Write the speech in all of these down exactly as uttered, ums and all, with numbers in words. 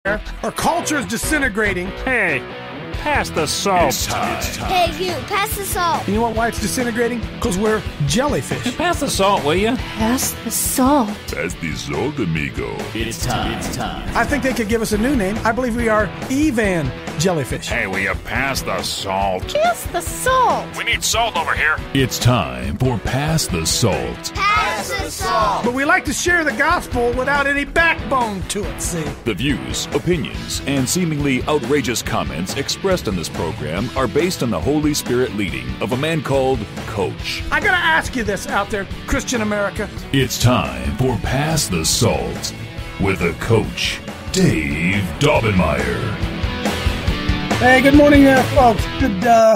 Our culture is disintegrating. Hey, pass the salt. It's time. It's time. Hey, you, pass the salt. You know what, why it's disintegrating? Because we're jellyfish. Pass the salt, will you? Pass the salt. Pass the salt, amigo. It's time. It's time. I think they could give us a new name. I believe we are Evan jellyfish. Hey, will you pass the salt? Pass the salt. We need salt over here. It's time for Pass the Salt. Pass the salt. But we like to share the gospel without any backbone to it, see? The views, opinions, and seemingly outrageous comments expressed in this program are based on the Holy Spirit leading of a man called Coach. I gotta ask you this out there, Christian America. It's time for Pass the Salt with a Coach, Dave Daubenmire. Hey, good morning, uh, folks. Good uh,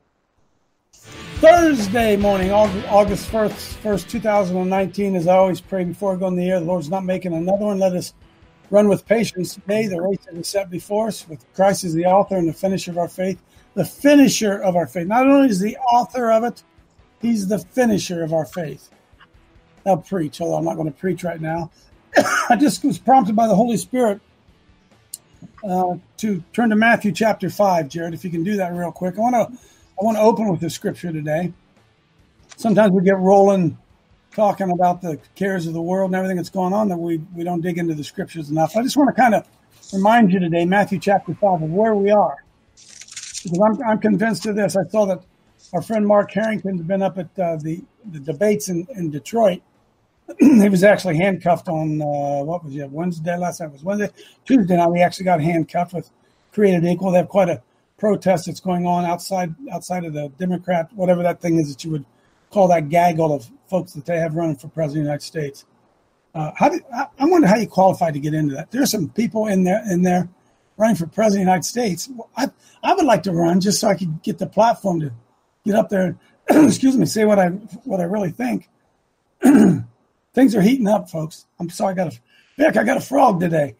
Thursday morning, August first, two thousand nineteen. As I always pray before I go in the air, the Lord's not making another one. Let us run with patience today the race that is set before us, with Christ as the author and the finisher of our faith. The finisher of our faith. Not only is the author of it, he's the finisher of our faith. I'll preach, although I'm not going to preach right now. I just was prompted by the Holy Spirit Uh, to turn to Matthew chapter five, Jared, if you can do that real quick. I want to I want to open with the scripture today. Sometimes we get rolling talking about the cares of the world and everything that's going on that we, we don't dig into the scriptures enough. I just want to kind of remind you today, Matthew chapter five, of where we are. Because I'm, I'm convinced of this. I saw that our friend Mark Harrington has been up at uh, the, the debates in, in Detroit. He was actually handcuffed on, uh, what was it, Wednesday? Last night was Wednesday. Tuesday night, we actually got handcuffed with Created Equal. They have quite a protest that's going on outside outside of the Democrat, whatever that thing is that you would call that gaggle of folks that they have running for president of the United States. Uh, how did, I, I wonder how you qualify to get into that. There's some people in there in there running for president of the United States. I, I would like to run just so I could get the platform to get up there and, excuse me, say what I what I really think. Things are heating up, folks. I'm sorry, I got a Vic. I got a frog today.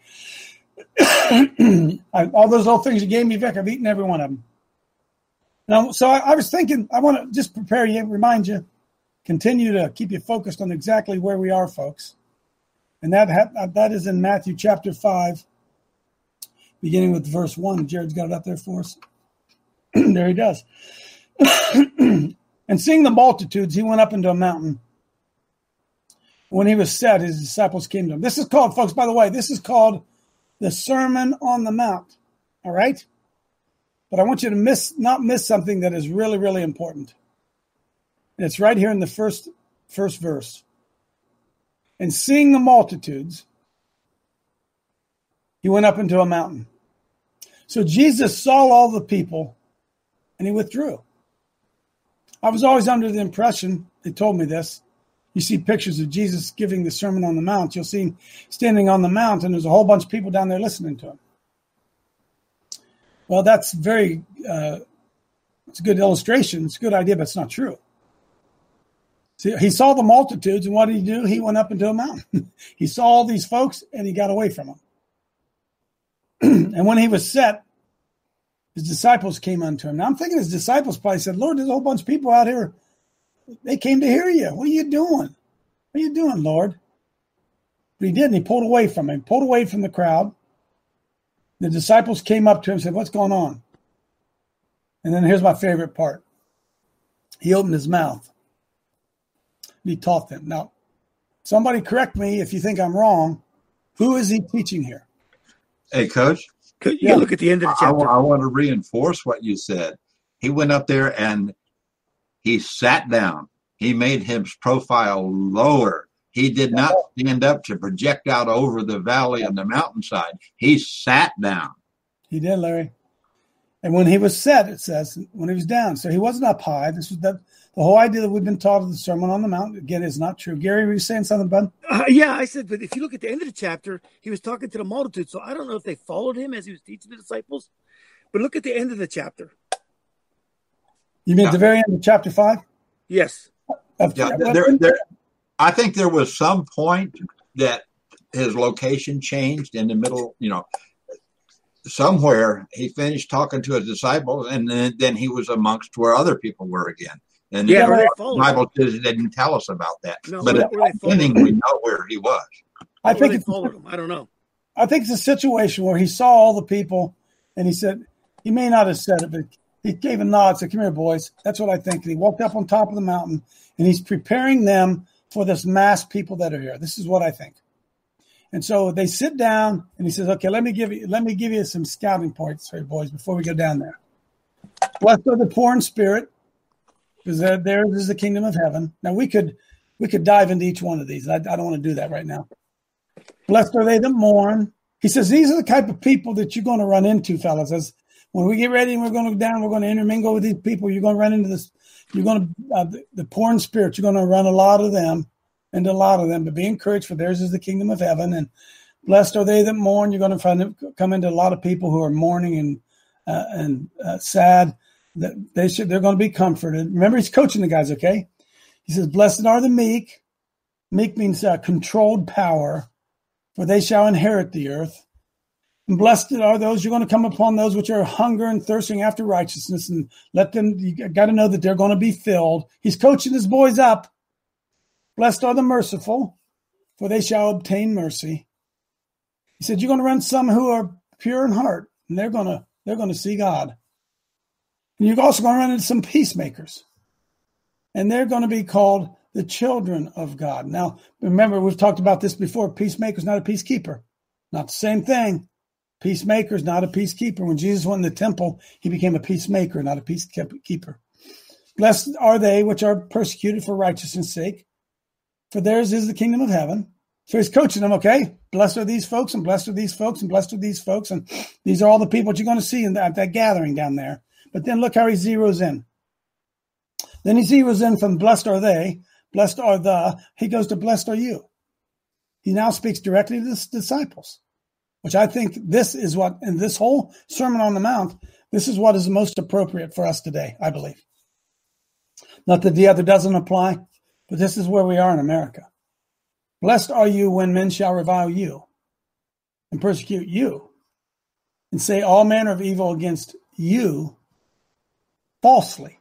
I, all those little things you gave me, Vic, I've eaten every one of them. Now, so I, I was thinking, I want to just prepare you, remind you, continue to keep you focused on exactly where we are, folks. And that ha- that is in Matthew chapter five, beginning with verse one. Jared's got it up there for us. There he does. And seeing the multitudes, he went up into a mountain. When he was set, his disciples came to him. This is called, folks, by the way, this is called the Sermon on the Mount. All right? But I want you to miss not miss something that is really, really important. And it's right here in the first, first verse. And seeing the multitudes, he went up into a mountain. So Jesus saw all the people, and he withdrew. I was always under the impression, they told me this, you see pictures of Jesus giving the Sermon on the Mount. You'll see him standing on the mount, and there's a whole bunch of people down there listening to him. Well, that's very, uh, it's a good illustration. It's a good idea, but it's not true. See, he saw the multitudes, and what did he do? He went up into a mountain. He saw all these folks, and he got away from them. And when he was set, his disciples came unto him. Now, I'm thinking his disciples probably said, Lord, there's a whole bunch of people out here. They came to hear you. What are you doing? What are you doing, Lord? But he didn't. He pulled away from him, pulled away from the crowd. The disciples came up to him and said, what's going on? And then here's my favorite part. He opened his mouth. He taught them. Now, somebody correct me if you think I'm wrong. Who is he teaching here? Hey, Coach. You yeah. Look at the end of the chapter. I, I want to reinforce what you said. He went up there and he sat down. He made his profile lower. He did not stand up to project out over the valley and the mountainside. He sat down. He did, Larry. And when he was set, it says, when he was down. So he wasn't up high. This was the, the whole idea that we've been taught of the Sermon on the Mount, again, is not true. Gary, were you saying something, bud? Uh, yeah, I said, but if you look at the end of the chapter, he was talking to the multitude. So I don't know if they followed him as he was teaching the disciples. But look at the end of the chapter. You mean at the very end of chapter five? Yes. Yeah, there, there, I think there was some point that his location changed in the middle, you know, somewhere he finished talking to his disciples, and then, then he was amongst where other people were again. And yeah, the Bible didn't tell us about that. No, but at the beginning, we know where he was. I think they followed him. I don't know. I think it's a situation where he saw all the people and he said, he may not have said it, but he gave a nod, said, come here, boys. That's what I think. And he walked up on top of the mountain and he's preparing them for this mass people that are here. This is what I think. And so they sit down and he says, okay, let me give you, let me give you some scouting points here, boys, before we go down there. Blessed are the poor in spirit, because theirs is the kingdom of heaven. Now we could, we could dive into each one of these. I, I don't want to do that right now. Blessed are they that mourn. He says, these are the type of people that you're going to run into, fellas. As when we get ready and we're going to go down, we're going to intermingle with these people. You're going to run into this. You're going to, uh, the, the poor in spirit, you're going to run a lot of them, into a lot of them, but be encouraged, for theirs is the kingdom of heaven. And blessed are they that mourn. You're going to find come into a lot of people who are mourning and uh, and uh, sad. That they should, they're going to be comforted. Remember, he's coaching the guys, okay? He says, blessed are the meek. Meek means uh, controlled power, for they shall inherit the earth. And blessed are those, you're going to come upon those which are hunger and thirsting after righteousness, and let them, you got to know that they're going to be filled. He's coaching his boys up. Blessed are the merciful, for they shall obtain mercy. He said, you're going to run some who are pure in heart, and they're going to, they're going to see God. And you're also going to run into some peacemakers, and they're going to be called the children of God. Now, remember, we've talked about this before. Peacemaker's not a peacekeeper. Not the same thing. Peacemaker's not a peacekeeper. When Jesus went in the temple, he became a peacemaker, not a peacekeeper. Blessed are they which are persecuted for righteousness' sake, for theirs is the kingdom of heaven. So he's coaching them, okay? Blessed are these folks, and blessed are these folks, and blessed are these folks. And these are all the people that you're going to see in that, that gathering down there. But then look how he zeroes in. Then he zeroes in from blessed are they, blessed are the, he goes to blessed are you. He now speaks directly to the disciples, which I think this is what, in this whole Sermon on the Mount, this is what is most appropriate for us today, I believe. Not that the other doesn't apply, but this is where we are in America. Blessed are you when men shall revile you and persecute you and say all manner of evil against you falsely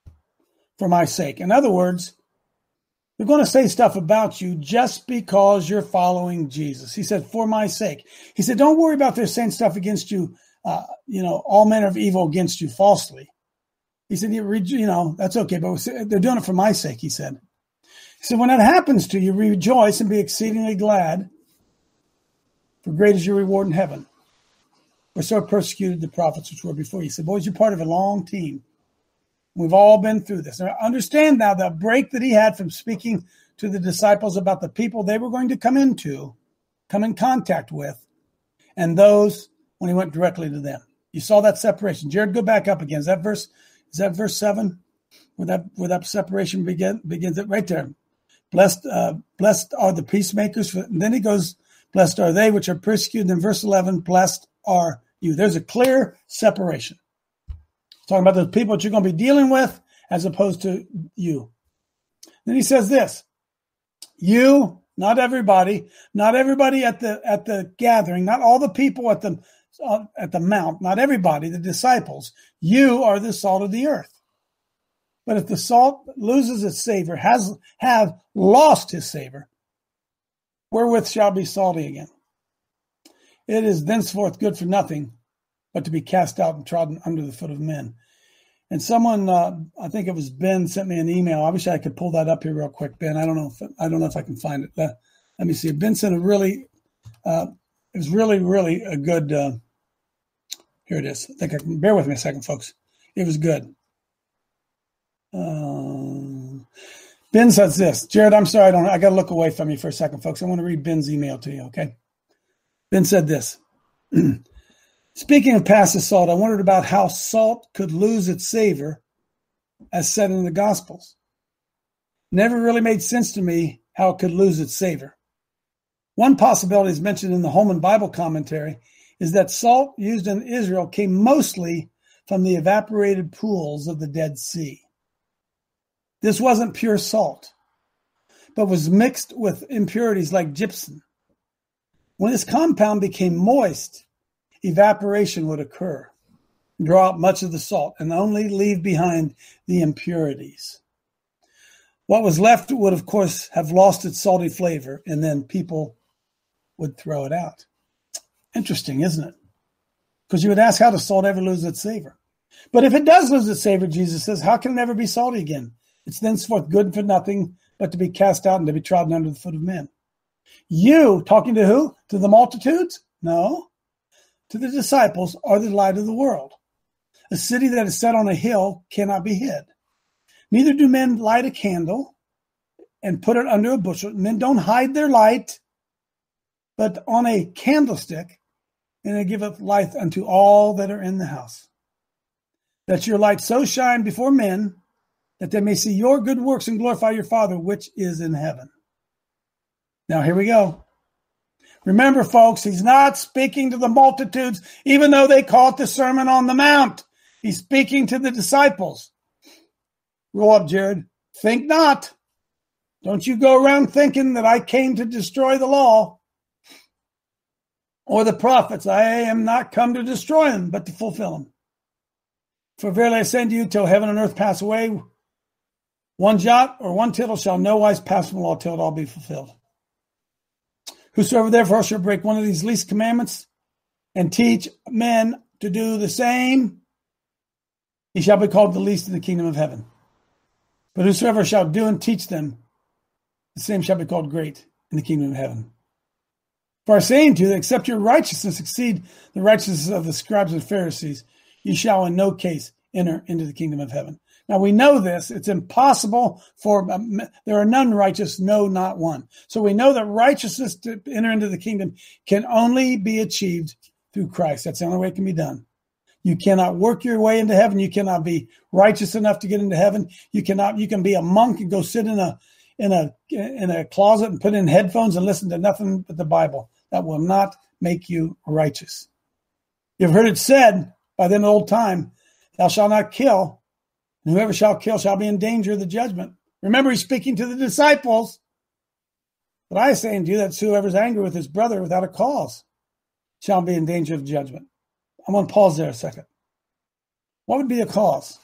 for my sake. In other words, they're going to say stuff about you just because you're following Jesus. He said, for my sake. He said, don't worry about their saying stuff against you, uh, you know, all manner of evil against you falsely. He said, you, you know, that's okay, but they're doing it for my sake, he said. He said, when that happens to you, rejoice and be exceedingly glad, for great is your reward in heaven. For so persecuted the prophets which were before you. He said, boys, you're part of a long team. We've all been through this. Now, understand now the break that he had from speaking to the disciples about the people they were going to come into, come in contact with, and those when he went directly to them. You saw that separation. Jared, go back up again. Is that verse? Is that verse seven? Where that where that separation begin, begins? It right there. Blessed, uh, blessed are the peacemakers. And then he goes, blessed are they which are persecuted. In verse eleven, blessed are you. There's a clear separation. Talking about those people that you're going to be dealing with as opposed to you. Then he says this, you, not everybody, not everybody at the at the gathering, not all the people at the uh, at the mount, not everybody, the disciples, you are the salt of the earth. But if the salt loses its savor, has have lost his savor, wherewith shall be salty again? It is thenceforth good for nothing, but to be cast out and trodden under the foot of men. And someone, uh, I think it was Ben, sent me an email. I wish I could pull that up here real quick, Ben. I don't know if I don't know if I can find it. Let, let me see. Ben sent a really, uh, it was really, really a good. Uh, here it is. I think I can bear with me a second, folks. It was good. Uh, Ben says this, Jared. I'm sorry, I don't. I got to look away from you for a second, folks. I want to read Ben's email to you. Okay. Ben said this. Speaking of past the salt, I wondered about how salt could lose its savor, as said in the Gospels. Never really made sense to me how it could lose its savor. One possibility is mentioned in the Holman Bible commentary is that salt used in Israel came mostly from the evaporated pools of the Dead Sea. This wasn't pure salt, but was mixed with impurities like gypsum. When this compound became moist, evaporation would occur, draw out much of the salt, and only leave behind the impurities. What was left would, of course, have lost its salty flavor, and then people would throw it out. Interesting, isn't it? Because you would ask, how does salt ever lose its savor? But if it does lose its savor, Jesus says, how can it ever be salty again? It's thenceforth good for nothing but to be cast out and to be trodden under the foot of men. You, talking to who? To the multitudes? No. To the disciples, are the light of the world. A city that is set on a hill cannot be hid. Neither do men light a candle and put it under a bushel. Men don't hide their light, but on a candlestick, and it giveth light unto all that are in the house. That your light so shine before men, that they may see your good works and glorify your Father which is in heaven. Now here we go. Remember, folks, he's not speaking to the multitudes, even though they call it the Sermon on the Mount. He's speaking to the disciples. Roll up, Jared. Think not. Don't you go around thinking that I came to destroy the law or the prophets. I am not come to destroy them, but to fulfill them. For verily I say unto you, till heaven and earth pass away, one jot or one tittle shall no wise pass from the law till it all be fulfilled. Whosoever therefore shall break one of these least commandments and teach men to do the same, he shall be called the least in the kingdom of heaven. But whosoever shall do and teach them, the same shall be called great in the kingdom of heaven. For I say unto you that except your righteousness exceed the righteousness of the scribes and Pharisees, you shall in no case enter into the kingdom of heaven. Now we know this. It's impossible for, um, there are none righteous, no, not one. So we know that righteousness to enter into the kingdom can only be achieved through Christ. That's the only way it can be done. You cannot work your way into heaven. You cannot be righteous enough to get into heaven. You cannot, you can be a monk and go sit in a, in a, in a closet and put in headphones and listen to nothing but the Bible. That will not make you righteous. You've heard it said by them in old time, thou shalt not kill, and whoever shall kill shall be in danger of the judgment. Remember, he's speaking to the disciples. But I say unto you that whoever is angry with his brother without a cause shall be in danger of judgment. I'm going to pause there a second. What would be a cause?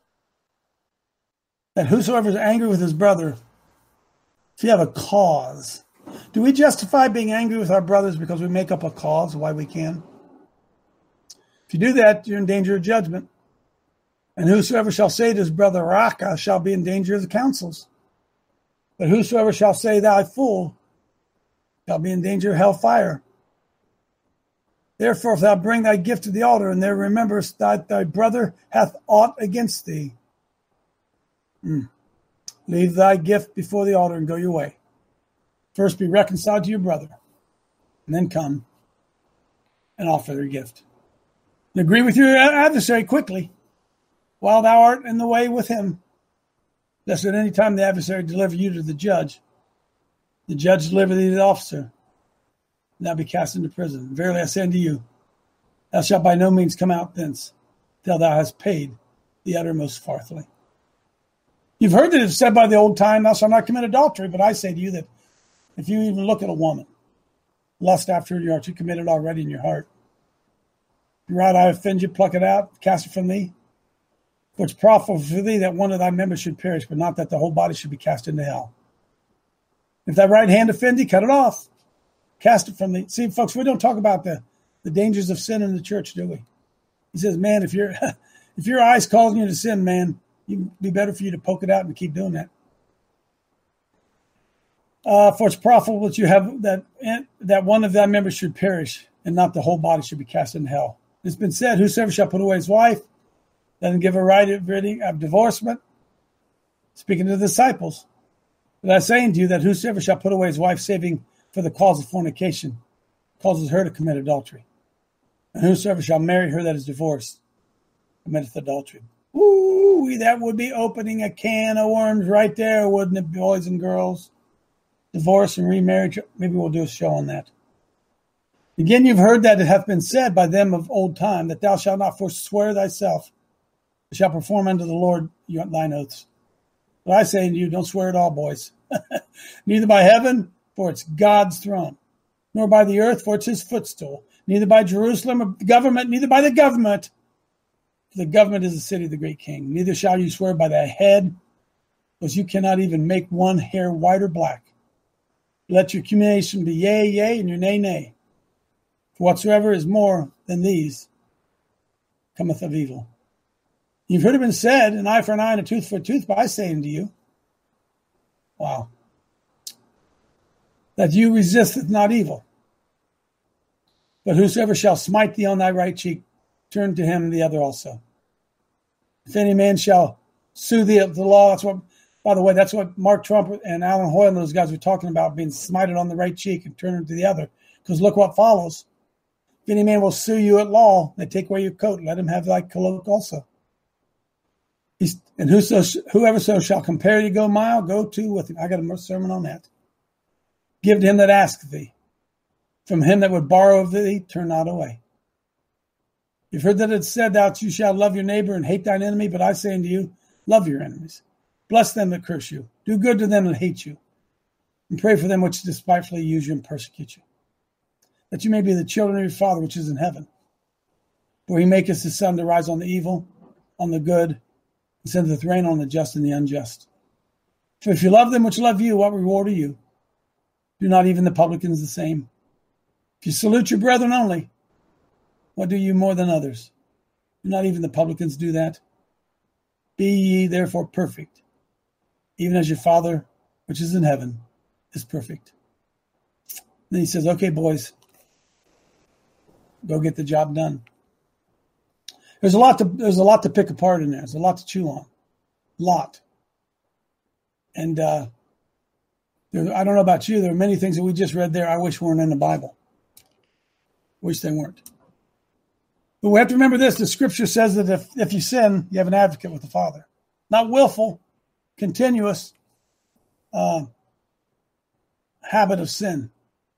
That whosoever is angry with his brother, if you have a cause, do we justify being angry with our brothers because we make up a cause why we can? If you do that, you're in danger of judgment. And whosoever shall say to his brother, Raka, shall be in danger of the councils. But whosoever shall say, thou fool, shall be in danger of hellfire. Therefore, if thou bring thy gift to the altar, and there rememberest that thy brother hath aught against thee, mm, leave thy gift before the altar and go your way. First be reconciled to your brother, and then come and offer their gift. And agree with your adversary quickly, while thou art in the way with him, lest at any time the adversary deliver you to the judge, the judge deliver thee to the officer, and thou be cast into prison. Verily I say unto you, thou shalt by no means come out thence, till thou hast paid the uttermost farthing. You've heard that it's said by the old time, thou shalt not commit adultery, but I say to you that if you even look at a woman, lust after her in your heart, you commit it already in your heart. Your right eye offend you, pluck it out, cast it from thee. For it's profitable for thee that one of thy members should perish, but not that the whole body should be cast into hell. If thy right hand offend thee, cut it off. Cast it from thee. See, folks, we don't talk about the, the dangers of sin in the church, do we? He says, man, if your if your eye's causing you to sin, man, it'd be better for you to poke it out and keep doing that. Uh, for it's profitable that you have that that one of thy members should perish, and not the whole body should be cast into hell. It's been said, whosoever shall put away his wife, let him give her right of reading of divorcement. Speaking to the disciples. But I say unto you that whosoever shall put away his wife, saving for the cause of fornication, causes her to commit adultery. And whosoever shall marry her that is divorced, committeth adultery. Ooh, that would be opening a can of worms right there, wouldn't it, boys and girls? Divorce and remarriage. Maybe we'll do a show on that. Again, you've heard that it hath been said by them of old time, that thou shalt not forswear thyself, but shalt perform unto the Lord thine oaths. But I say unto you, don't swear at all, boys. Neither by heaven, for it's God's throne, nor by the earth, for it's his footstool, neither by Jerusalem or government, neither by the government, for the government is the city of the great king. Neither shall you swear by thy head, because you cannot even make one hair white or black. Let your communication be yea, yea, and your nay, nay. For whatsoever is more than these cometh of evil. You've heard it been said, an eye for an eye and a tooth for a tooth, but I say unto you, wow, that you resisteth not evil. But whosoever shall smite thee on thy right cheek, turn to him the other also. If any man shall sue thee at the law, that's what, by the way, that's what Mark Trump and Alan Hoyle and those guys were talking about, being smited on the right cheek and turning to the other. Because look what follows. If any man will sue you at law, they take away your coat, let him have thy cloak also. He's, and whoso, whoever so shall compare you go a mile, go two with him. I got a sermon on that. Give to him that asketh thee. From him that would borrow of thee, turn not away. You've heard that it said that you shall love your neighbor and hate thine enemy, but I say unto you, love your enemies. Bless them that curse you. Do good to them that hate you. And pray for them which despitefully use you and persecute you. That you may be the children of your Father which is in heaven. For he maketh his sun to rise on the evil, on the good, and sendeth rain on the just and the unjust. For if you love them which love you, what reward are you? Do not even the publicans the same? If you salute your brethren only, what do you more than others? Do not even the publicans do that? Be ye therefore perfect, even as your Father which is in heaven is perfect. Then he says, okay, boys, go get the job done. There's a lot to there's a lot to pick apart in there. There's a lot to chew on. A lot. And uh, there, I don't know about you, there are many things that we just read there I wish weren't in the Bible. Wish they weren't. But we have to remember this. The scripture says that if, if you sin, you have an advocate with the Father. Not willful, continuous uh, habit of sin.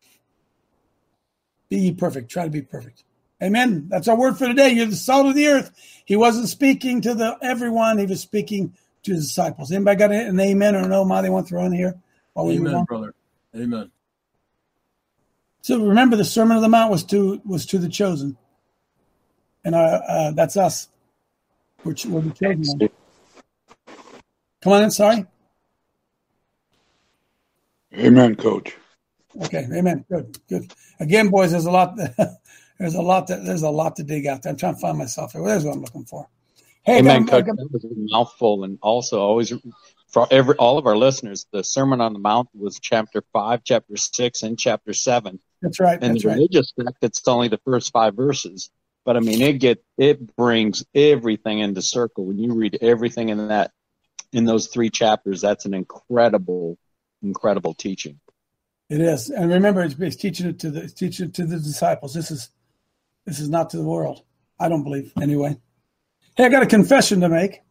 Be ye perfect. Try to be perfect. Amen. That's our word for today. You're the salt of the earth. He wasn't speaking to the everyone. He was speaking to the disciples. Anybody got an amen or an oh my they want to throw in here? Amen, brother. Amen. So remember, the Sermon on the Mount was to was to the chosen. And uh, uh, that's us. We're, we're the chosen one. Come on in, sorry. Amen, Coach. Okay, amen. Good, good. Again, boys, there's a lot. there's a lot. That, there's a lot to dig out there. I'm trying to find myself here. There's what I'm looking for. Hey, amen, got, Coach. got, that was a mouthful, and also always for every all of our listeners, the Sermon on the Mount was chapter five, chapter six, and chapter seven. That's right. And that's the right. religious sect, it's only the first five verses. But I mean, it get it brings everything into circle. When you read everything in that, in those three chapters, that's an incredible, incredible teaching. It is, and remember, it's, it's teaching it to the it's teaching it to the disciples. This is this is not to the world. I don't believe anyway. Hey, I got a confession to make.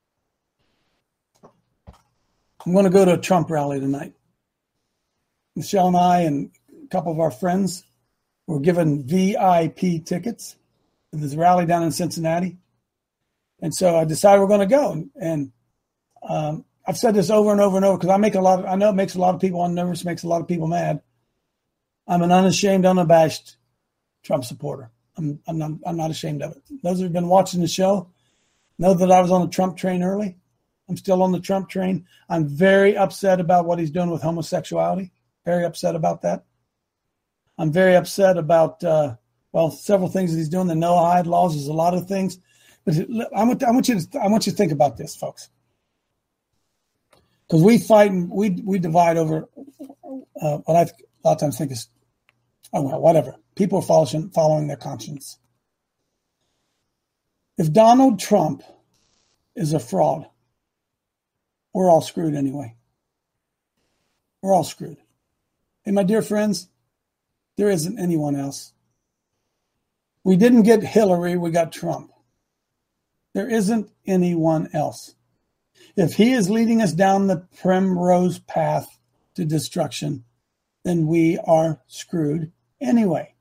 I'm going to go to a Trump rally tonight. Michelle and I and a couple of our friends were given V I P tickets. There's a rally down in Cincinnati. And so I decided we're going to go. And um, I've said this over and over and over because I make a lot of, I know it makes a lot of people unnervous, makes a lot of people mad. I'm an unashamed, unabashed Trump supporter. I'm, I'm not, I'm not ashamed of it. Those who have been watching the show know that I was on the Trump train early. I'm still on the Trump train. I'm very upset about what he's doing with homosexuality. Very upset about that. I'm very upset about, uh, well, several things that he's doing. The no-hide laws is a lot of things. But I want, I want you to, I want you to think about this, folks. Because we fight and we we divide over uh, what I a lot of times think is, oh well, whatever. People are following following their conscience. If Donald Trump is a fraud, we're all screwed anyway. We're all screwed. Hey, my dear friends, there isn't anyone else. We didn't get Hillary, we got Trump. There isn't anyone else. If he is leading us down the primrose path to destruction, then we are screwed anyway.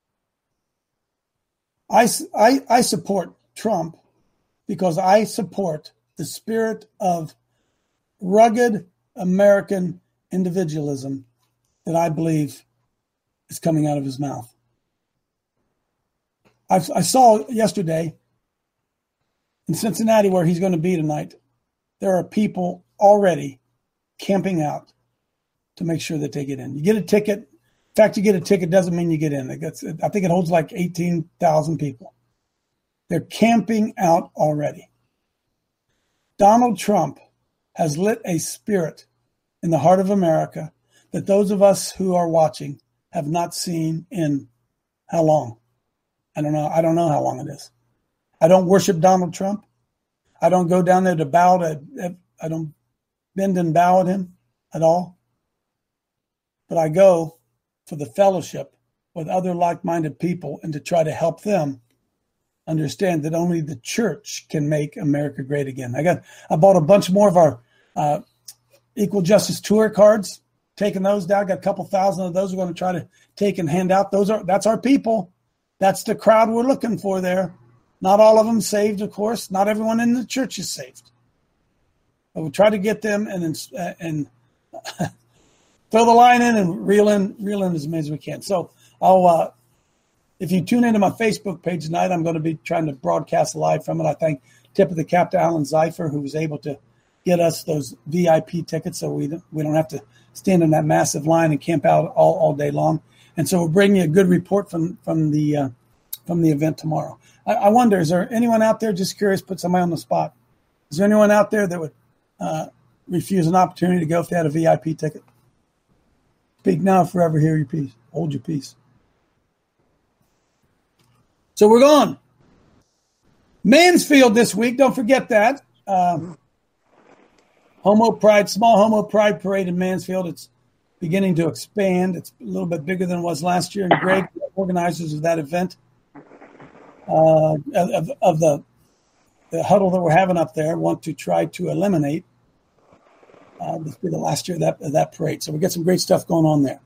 I, I, I support Trump because I support the spirit of rugged American individualism that I believe is coming out of his mouth. I, I saw yesterday in Cincinnati, where he's going to be tonight, there are people already camping out to make sure that they get in. You get a ticket, The fact you get a ticket doesn't mean you get in. It gets, I think it holds like eighteen thousand people. They're camping out already. Donald Trump has lit a spirit in the heart of America that those of us who are watching have not seen in how long? I don't know. I don't know how long it is. I don't worship Donald Trump. I don't go down there to bow to, I don't bend and bow at him at all. But I go for the fellowship with other like-minded people and to try to help them understand that only the church can make America great again. I got, I bought a bunch more of our uh, Equal Justice Tour cards, taking those down. Got a couple thousand of those we're going to try to take and hand out. Those are, that's our people. That's the crowd we're looking for there. Not all of them saved, of course. Not everyone in the church is saved. But we try to get them and uh, and throw the line in and reel in, reel in as many as we can. So I'll, uh, if you tune into my Facebook page tonight, I'm going to be trying to broadcast live from it. I thank tip of the cap to Alan Zeifer, who was able to get us those V I P tickets so we don't, we don't have to stand in that massive line and camp out all, all day long. And so we'll bring you a good report from, from the uh, from the event tomorrow. I, I wonder, is there anyone out there, just curious, put somebody on the spot, is there anyone out there that would uh, refuse an opportunity to go if they had a V I P ticket? Speak now, forever hear your peace. Hold your peace. So we're going. Mansfield this week. Don't forget that. Um, Homo Pride, small Homo Pride parade in Mansfield. It's beginning to expand. It's a little bit bigger than it was last year. And Greg, the organizers of that event, uh, of, of the, the huddle that we're having up there, want to try to eliminate. Uh, this will be the last year of that, of that parade. So we get some great stuff going on there.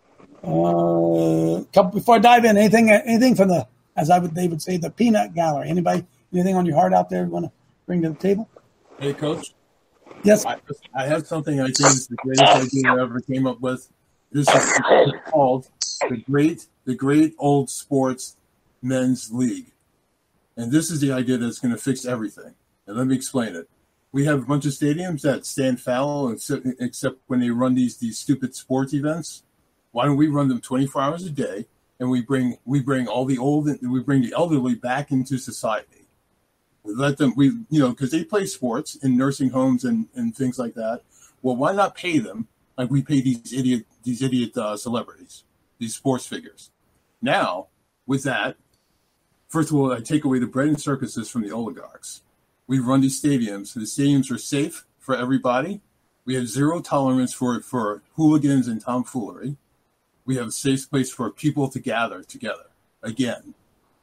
Uh, couple, before I dive in, anything, anything from the, as I would, they would say, the peanut gallery. Anybody, anything on your heart out there you want to bring to the table? Hey, Coach. Yes. I, I have something I think is the greatest idea I ever came up with. This is called the Great, the Great Old Sports Men's League. And this is the idea that's going to fix everything. And let me explain it. We have a bunch of stadiums that stand fallow except, except when they run these these stupid sports events. Why don't we run them twenty-four hours a day? And we bring we bring all the old we bring the elderly back into society. We let them we you know because they play sports in nursing homes and, and things like that. Well, why not pay them like we pay these idiot these idiot uh, celebrities, these sports figures? Now with that, first of all, I take away the bread and circuses from the oligarchs. We run these stadiums. The stadiums are safe for everybody. We have zero tolerance for for hooligans and tomfoolery. We have a safe place for people to gather together again,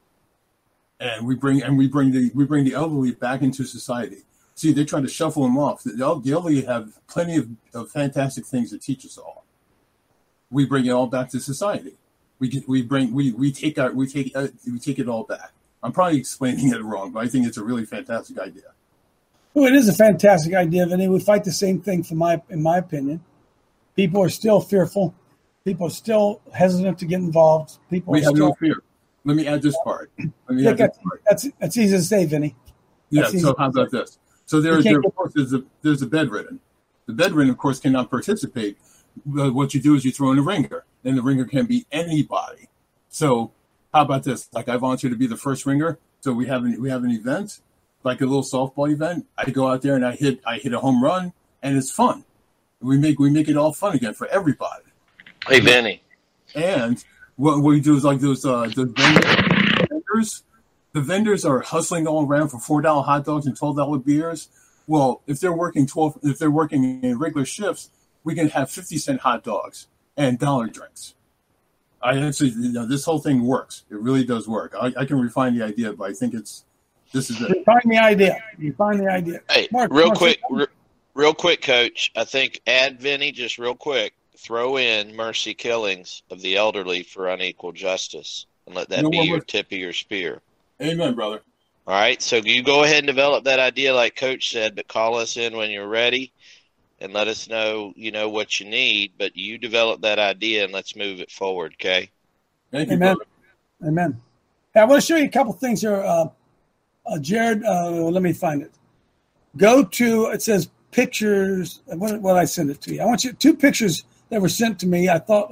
and we bring and we bring the we bring the elderly back into society. See, they're trying to shuffle them off. The elderly have plenty of, of fantastic things to teach us all. We bring it all back to society. We get, we bring we we take our we take uh, we take it all back. I'm probably explaining it wrong, but I think it's a really fantastic idea. Well, it is a fantastic idea, Vinny. We fight the same thing, for my in my opinion. People are still fearful. People are still hesitant to get involved. People we are have still, no fear. Let me add this part. Let me yeah, add that's, this part. that's that's easy to say, Vinny. Yeah. That's So how about this? So there, there of course, there's a there's a bedridden. The bedridden, of course, cannot participate. But what you do is you throw in a ringer, and the ringer can be anybody. So how about this? Like I volunteer to be the first ringer. So we have an we have an event, like a little softball event. I go out there and I hit I hit a home run, and it's fun. We make we make it all fun again for everybody. Hey, Benny. And what we do is like those uh, the vendors. The vendors are hustling all around for four dollar hot dogs and twelve dollar beers. Well, if they're working twelve, if they're working in regular shifts, we can have fifty cent hot dogs and dollar drinks. I actually, you know, this whole thing works. It really does work. I, I can refine the idea, but I think it's this is it. Refine the idea. Refine the idea. Hey, Mark, real Mark, quick, re- real quick, Coach. I think add Vinny just real quick. Throw in mercy killings of the elderly for unequal justice, and let that No be more your mercy. tip of your spear. Amen, brother. All right, so you go ahead and develop that idea like Coach said, but call us in when you're ready and let us know, you know, what you need, but you develop that idea and let's move it forward, okay? Thank you, Amen. brother. Amen. Hey, I want to show you a couple things here. Uh, uh, Jared, uh, let me find it. Go to, it says pictures. What, what I send it to you? I want you, two pictures that were sent to me I thought are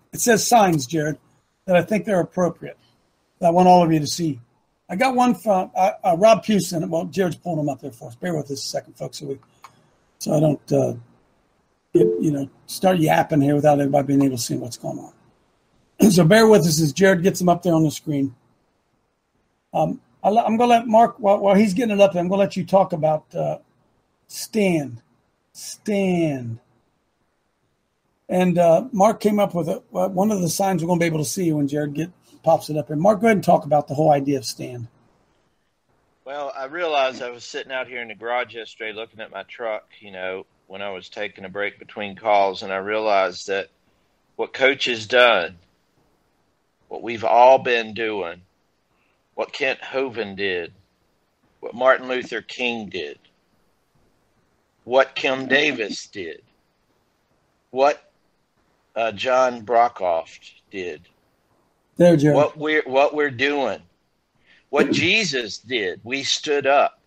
It says signs, Jared, that I think they're appropriate. That I want all of you to see. I got one from uh, uh, Rob Pewson. Well, Jared's pulling them up there for us. Bear with us a second, folks, so, we, so I don't, uh, get, you know, start yapping here without everybody being able to see what's going on. So bear with us as Jared gets them up there on the screen. Um, I'll, I'm going to let Mark, while, while he's getting it up there, I'm going to let you talk about uh, stand. Stand. And uh, Mark came up with a, uh, one of the signs we're going to be able to see when Jared get, pops it up. And Mark, go ahead and talk about the whole idea of stand. Well, I realized I was sitting out here in the garage yesterday looking at my truck, you know, when I was taking a break between calls, and I realized that what Coach has done, what we've all been doing, what Kent Hovind did, what Martin Luther King did, what Kim Davis did, what uh, John Brockhoff did, there, Jared. what we're what we're doing, what Jesus did. We stood up.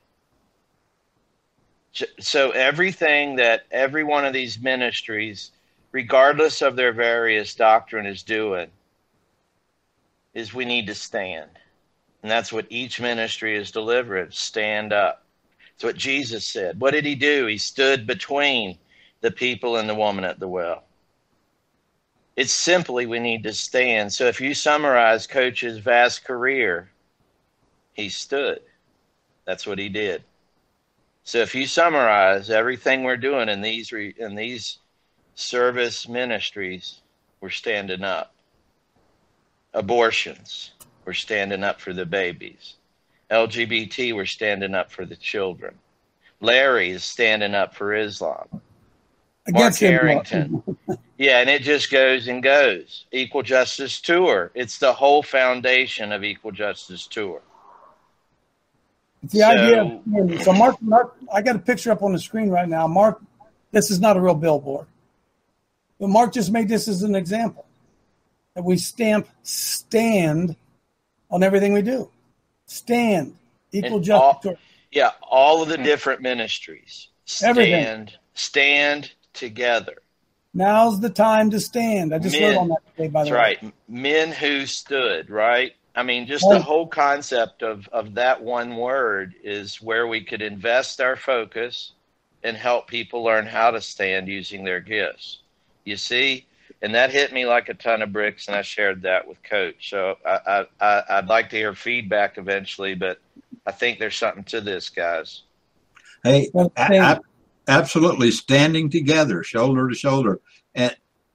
So everything that every one of these ministries, regardless of their various doctrine, is doing, is we need to stand. And that's what each ministry is delivering. Stand up. That's what Jesus said. What did he do? He stood between the people and the woman at the well. It's simply we need to stand. So if you summarize Coach's vast career, he stood. That's what he did. So if you summarize everything we're doing in these re, in these service ministries, we're standing up. Abortions, we're standing up for the babies. L G B T, we're standing up for the children. Larry is standing up for Islam. Against Mark Harrington. Yeah, and it just goes and goes. Equal Justice Tour. It's the whole foundation of Equal Justice Tour. The so, idea of, so Mark, Mark, I got a picture up on the screen right now. Mark, this is not a real billboard. But Mark just made this as an example. That we stamp stand on everything we do. Stand. Equal Justice all, Tour. Yeah, all of the different ministries. Stand. Everything. Stand together. Now's the time to stand. I just Men, wrote on that today, by the that's way. right. Men who stood, right? I mean, just Oh. the whole concept of, of that one word is where we could invest our focus and help people learn how to stand using their gifts. You see? And that hit me like a ton of bricks, and I shared that with Coach. So I, I, I, I'd like to hear feedback eventually, but I think there's something to this, guys. Hey, a- a- absolutely standing together, shoulder to shoulder. And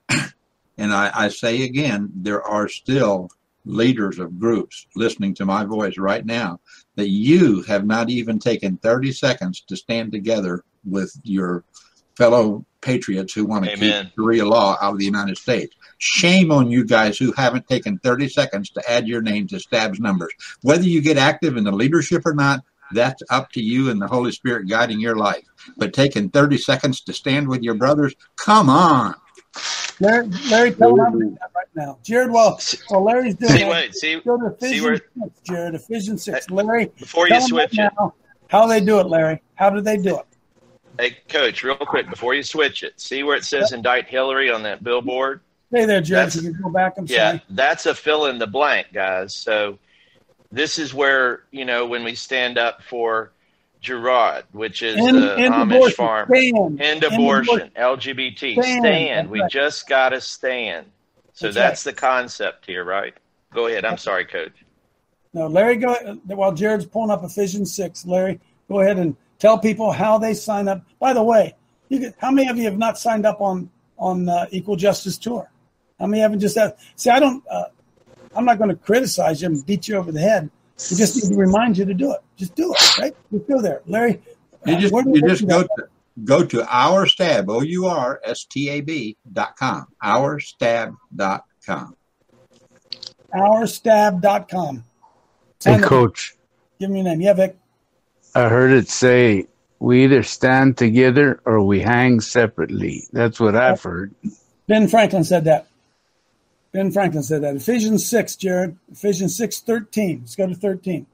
and I, I say again, there are still leaders of groups listening to my voice right now that you have not even taken thirty seconds to stand together with your fellow patriots who want to Amen. keep Sharia law out of the United States. Shame on you guys who haven't taken thirty seconds to add your name to STAB's numbers. Whether you get active in the leadership or not, that's up to you and the Holy Spirit guiding your life. But taking thirty seconds to stand with your brothers, come on. Larry, Larry tell him I'm doing that right now. Jared, well, well Larry's doing See, that. wait, see, Go to see Ephesians where, six, Jared, Ephesians six. Larry, before tell you him switch right it, now how they do it, Larry. How do they do it? hey, Coach, real quick, before you switch it, see where it says indict Hillary on that billboard? Stay there, Jared. That's- You can go back. I'm Yeah, sorry. that's a fill in the blank, guys. So this is where, you know, when we stand up for Gerard, which is End- the end Amish abortion. farmer, Stand. end End abortion, abortion. L G B T, Stand. stand. That's We right. just got to stand. So That's that's the concept here, right? Go ahead. I'm sorry, Coach. No, Larry, go while Jared's pulling up Ephesians six. Larry, go ahead and tell people how they sign up. By the way, you can, how many of you have not signed up on on uh, Equal Justice Tour? How many haven't just had? See, I don't. Uh, I'm not going to criticize you and beat you over the head. We just need to remind you to do it. Just do it, right? Just go there, Larry. You uh, just where do you we just do go that? to go to our stab, O U R S T A B dot com. our stab dot com. our stab dot com. Hey, Coach, Give me your name. Yeah, Vic. I heard it say we either stand together or we hang separately. That's what I've heard. Ben Franklin said that. Ben Franklin said that. Ephesians six, Jared. Ephesians six, thirteen. Let's go to thirteen.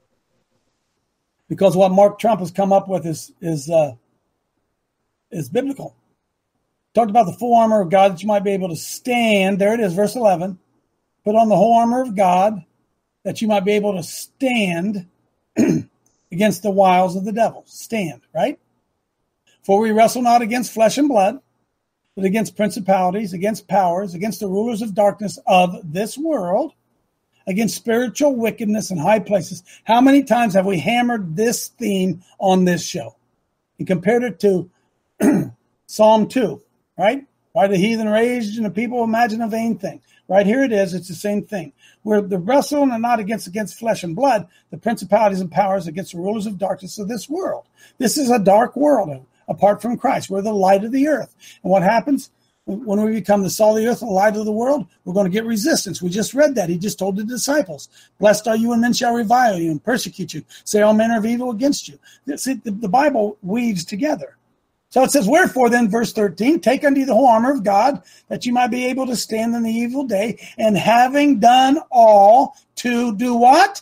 Because what Mark Trump has come up with is is uh, is biblical. Talked about the full armor of God that you might be able to stand. There it is, verse eleven. Put on the whole armor of God that you might be able to stand against the wiles of the devil. Stand, right? For we wrestle not against flesh and blood, but against principalities, against powers, against the rulers of darkness of this world, against spiritual wickedness in high places. How many times have we hammered this theme on this show and compared it to Psalm two, right? Why the heathen rage and the people imagine a vain thing. Right here it is. It's the same thing. We're the wrestle and not against against flesh and blood, the principalities and powers against the rulers of darkness of this world. This is a dark world apart from Christ. We're the light of the earth. And what happens when we become the salt of the earth and the light of the world? We're going to get resistance. We just read that. He just told the disciples, blessed are you when men shall revile you and persecute you, say all manner of evil against you. See, the, the Bible weaves together. So it says, wherefore then, verse thirteen, take unto you the whole armor of God, that you might be able to stand in the evil day, and having done all, to do what?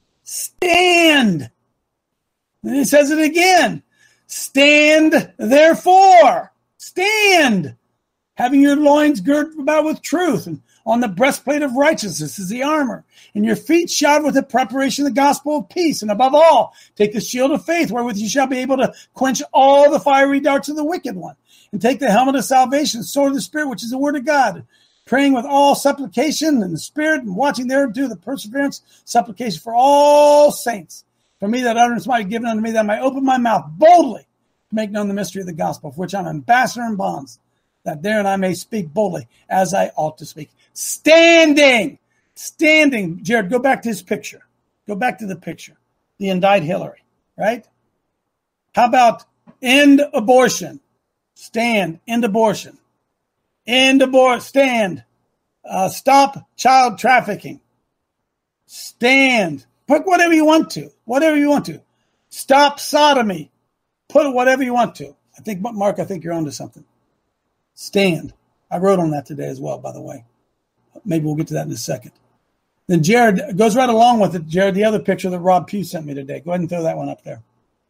Stand. And it says it again. Stand, therefore. Stand. Having your loins girded about with truth, and on the breastplate of righteousness is the armor, and your feet shod with the preparation of the gospel of peace. And above all, take the shield of faith, wherewith you shall be able to quench all the fiery darts of the wicked one. And take the helmet of salvation, sword of the Spirit, which is the word of God, praying with all supplication in the Spirit, and watching thereunto the perseverance, supplication for all saints. For me that utterance might be given unto me, that I might open my mouth boldly to make known the mystery of the gospel, for which I'm ambassador in bonds, that therein I may speak boldly as I ought to speak. Standing, standing. Jared, go back to his picture. Go back to the picture. The indict Hillary, right? How about end abortion? Stand, end abortion. End abortion, stand. Uh, stop child trafficking. Stand. Put whatever you want to. Whatever you want to. Stop sodomy. Put whatever you want to. I think, Mark, I think you're onto something. Stand. I wrote on that today as well, by the way. Maybe we'll get to that in a second. Then Jared goes right along with it. Jared, the other picture that Rob Pugh sent me today. Go ahead and throw that one up there.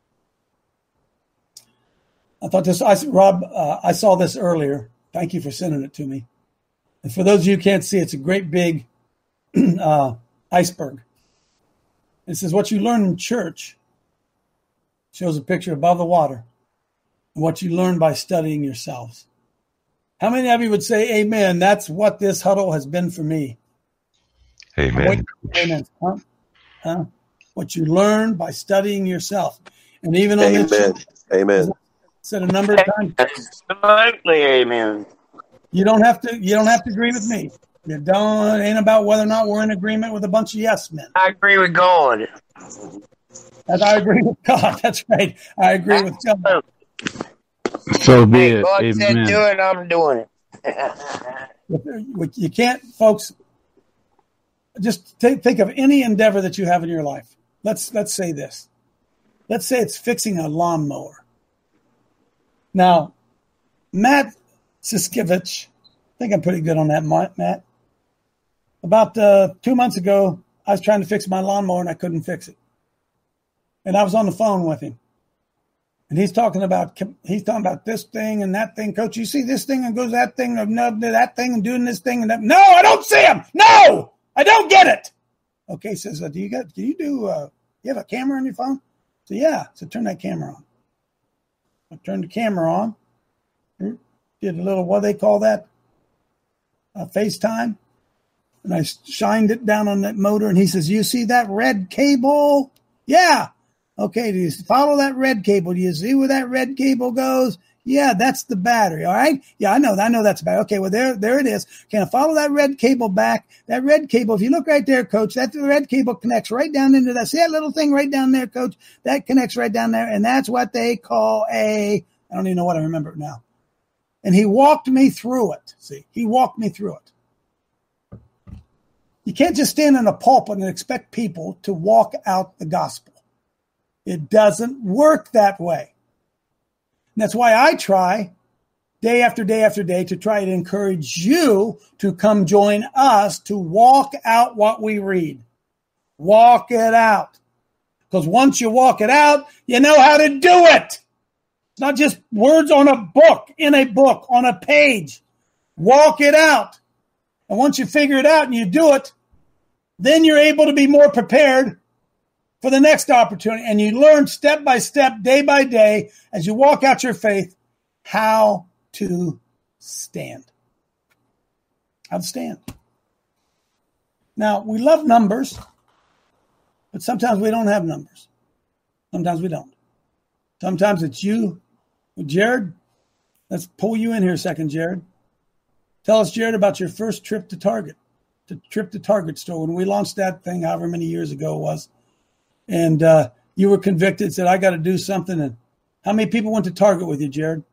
I thought this, I, Rob, uh, I saw this earlier. Thank you for sending it to me. And for those of you who can't see, it's a great big uh, iceberg. It says, what you learn in church shows a picture above the water, and what you learn by studying yourselves. How many of you would say amen? That's what this huddle has been for me. Amen. Amen. Huh? Huh? What you learn by studying yourself. And even on amen. this show, amen. Said a number of times. Absolutely, amen. You don't have to. You don't have to agree with me. You don't. It ain't about whether or not we're in agreement with a bunch of yes men. I agree with God. As I agree with God. That's right. I agree with God. So be hey, it. God Amen. said do it, I'm doing it. You can't, folks. Just take, think of any endeavor that you have in your life. Let's let's say this. Let's say it's fixing a lawnmower. Now, Matt Siskiewicz, I think I'm pretty good on that, Matt. About uh, two months ago, I was trying to fix my lawnmower and I couldn't fix it. And I was on the phone with him. And he's talking about he's talking about this thing and that thing. Coach, you see this thing and goes that thing and that thing and doing this thing and that. No, I don't see him. No, I don't get it. Okay, says, uh, do you got? Do you do? Uh, you have a camera on your phone? So yeah. So turn that camera on. I turned the camera on. Did a little what they call that? Uh, FaceTime. And I shined it down on that motor. And he says, "You see that red cable? Yeah. Okay, do you follow that red cable? Do you see where that red cable goes? Yeah, that's the battery, all right? Yeah, I know, I know that's battery. Okay, well, there there it is. Can I follow that red cable back? That red cable, if you look right there, Coach, that red cable connects right down into that. See that little thing right down there, Coach? That connects right down there, and that's what they call a, I don't even know what I remember now. And he walked me through it. See, he walked me through it. You can't just stand in a pulpit and expect people to walk out the gospel. It doesn't work that way. And that's why I try day after day after day to try to encourage you to come join us to walk out what we read. Walk it out. Because once you walk it out, you know how to do it. not just words on a book, in a book, on a page. Walk it out. And once you figure it out and you do it, then you're able to be more prepared for the next opportunity. And you learn step by step, day by day, as you walk out your faith, how to stand. How to stand. Now, we love numbers, but sometimes we don't have numbers. Sometimes we don't. Sometimes it's you. Jared, let's pull you in here a second, Jared. Tell us, Jared, about your first trip to Target, the trip to Target store when we launched that thing however many years ago it was. And uh, you were convicted, said, I got to do something. And how many people went to Target with you, Jared?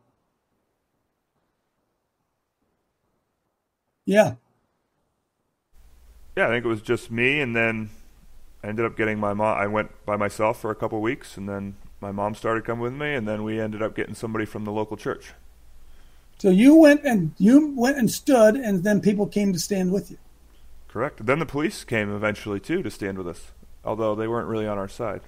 Yeah. Yeah, I think it was just me, and then I ended up getting my mom. I went by myself for a couple of weeks, and then my mom started coming with me, and then we ended up getting somebody from the local church. So you went and you went and stood, and then people came to stand with you. Correct. Then the police came eventually too to stand with us, although they weren't really on our side.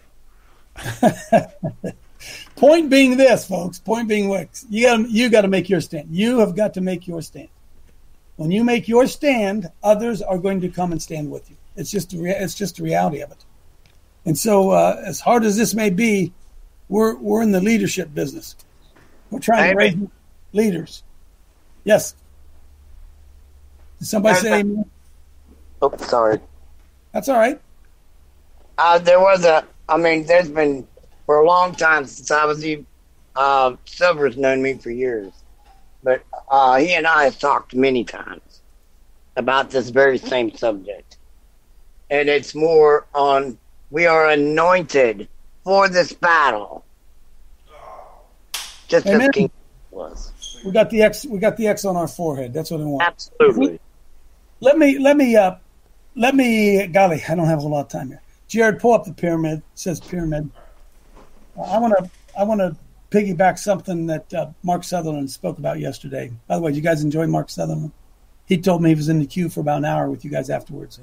Point being this, folks. Point being Wicks. You got you got to make your stand. You have got to make your stand. When you make your stand, others are going to come and stand with you. It's just it's just the reality of it. And so, uh, as hard as this may be, we're we're in the leadership business. We're trying to raise leaders. Yes. Did somebody say amen? Oh, sorry. That's all right. Uh, there was a, I mean, there's been, for a long time since I was even, uh, Silver's known me for years. But uh, he and I have talked many times about this very same subject. And it's more on, we are anointed for this battle. Just Amen. as King was. We got the X. We got the X on our forehead. That's what I want. Absolutely. Let me. Let me. Uh, let me. Golly, I don't have a lot of time here. Jared, pull up the pyramid. It says pyramid. Uh, I want to. I want to piggyback something that uh, Mark Sutherland spoke about yesterday. By the way, did you guys enjoy Mark Sutherland? He told me he was in the queue for about an hour with you guys afterwards.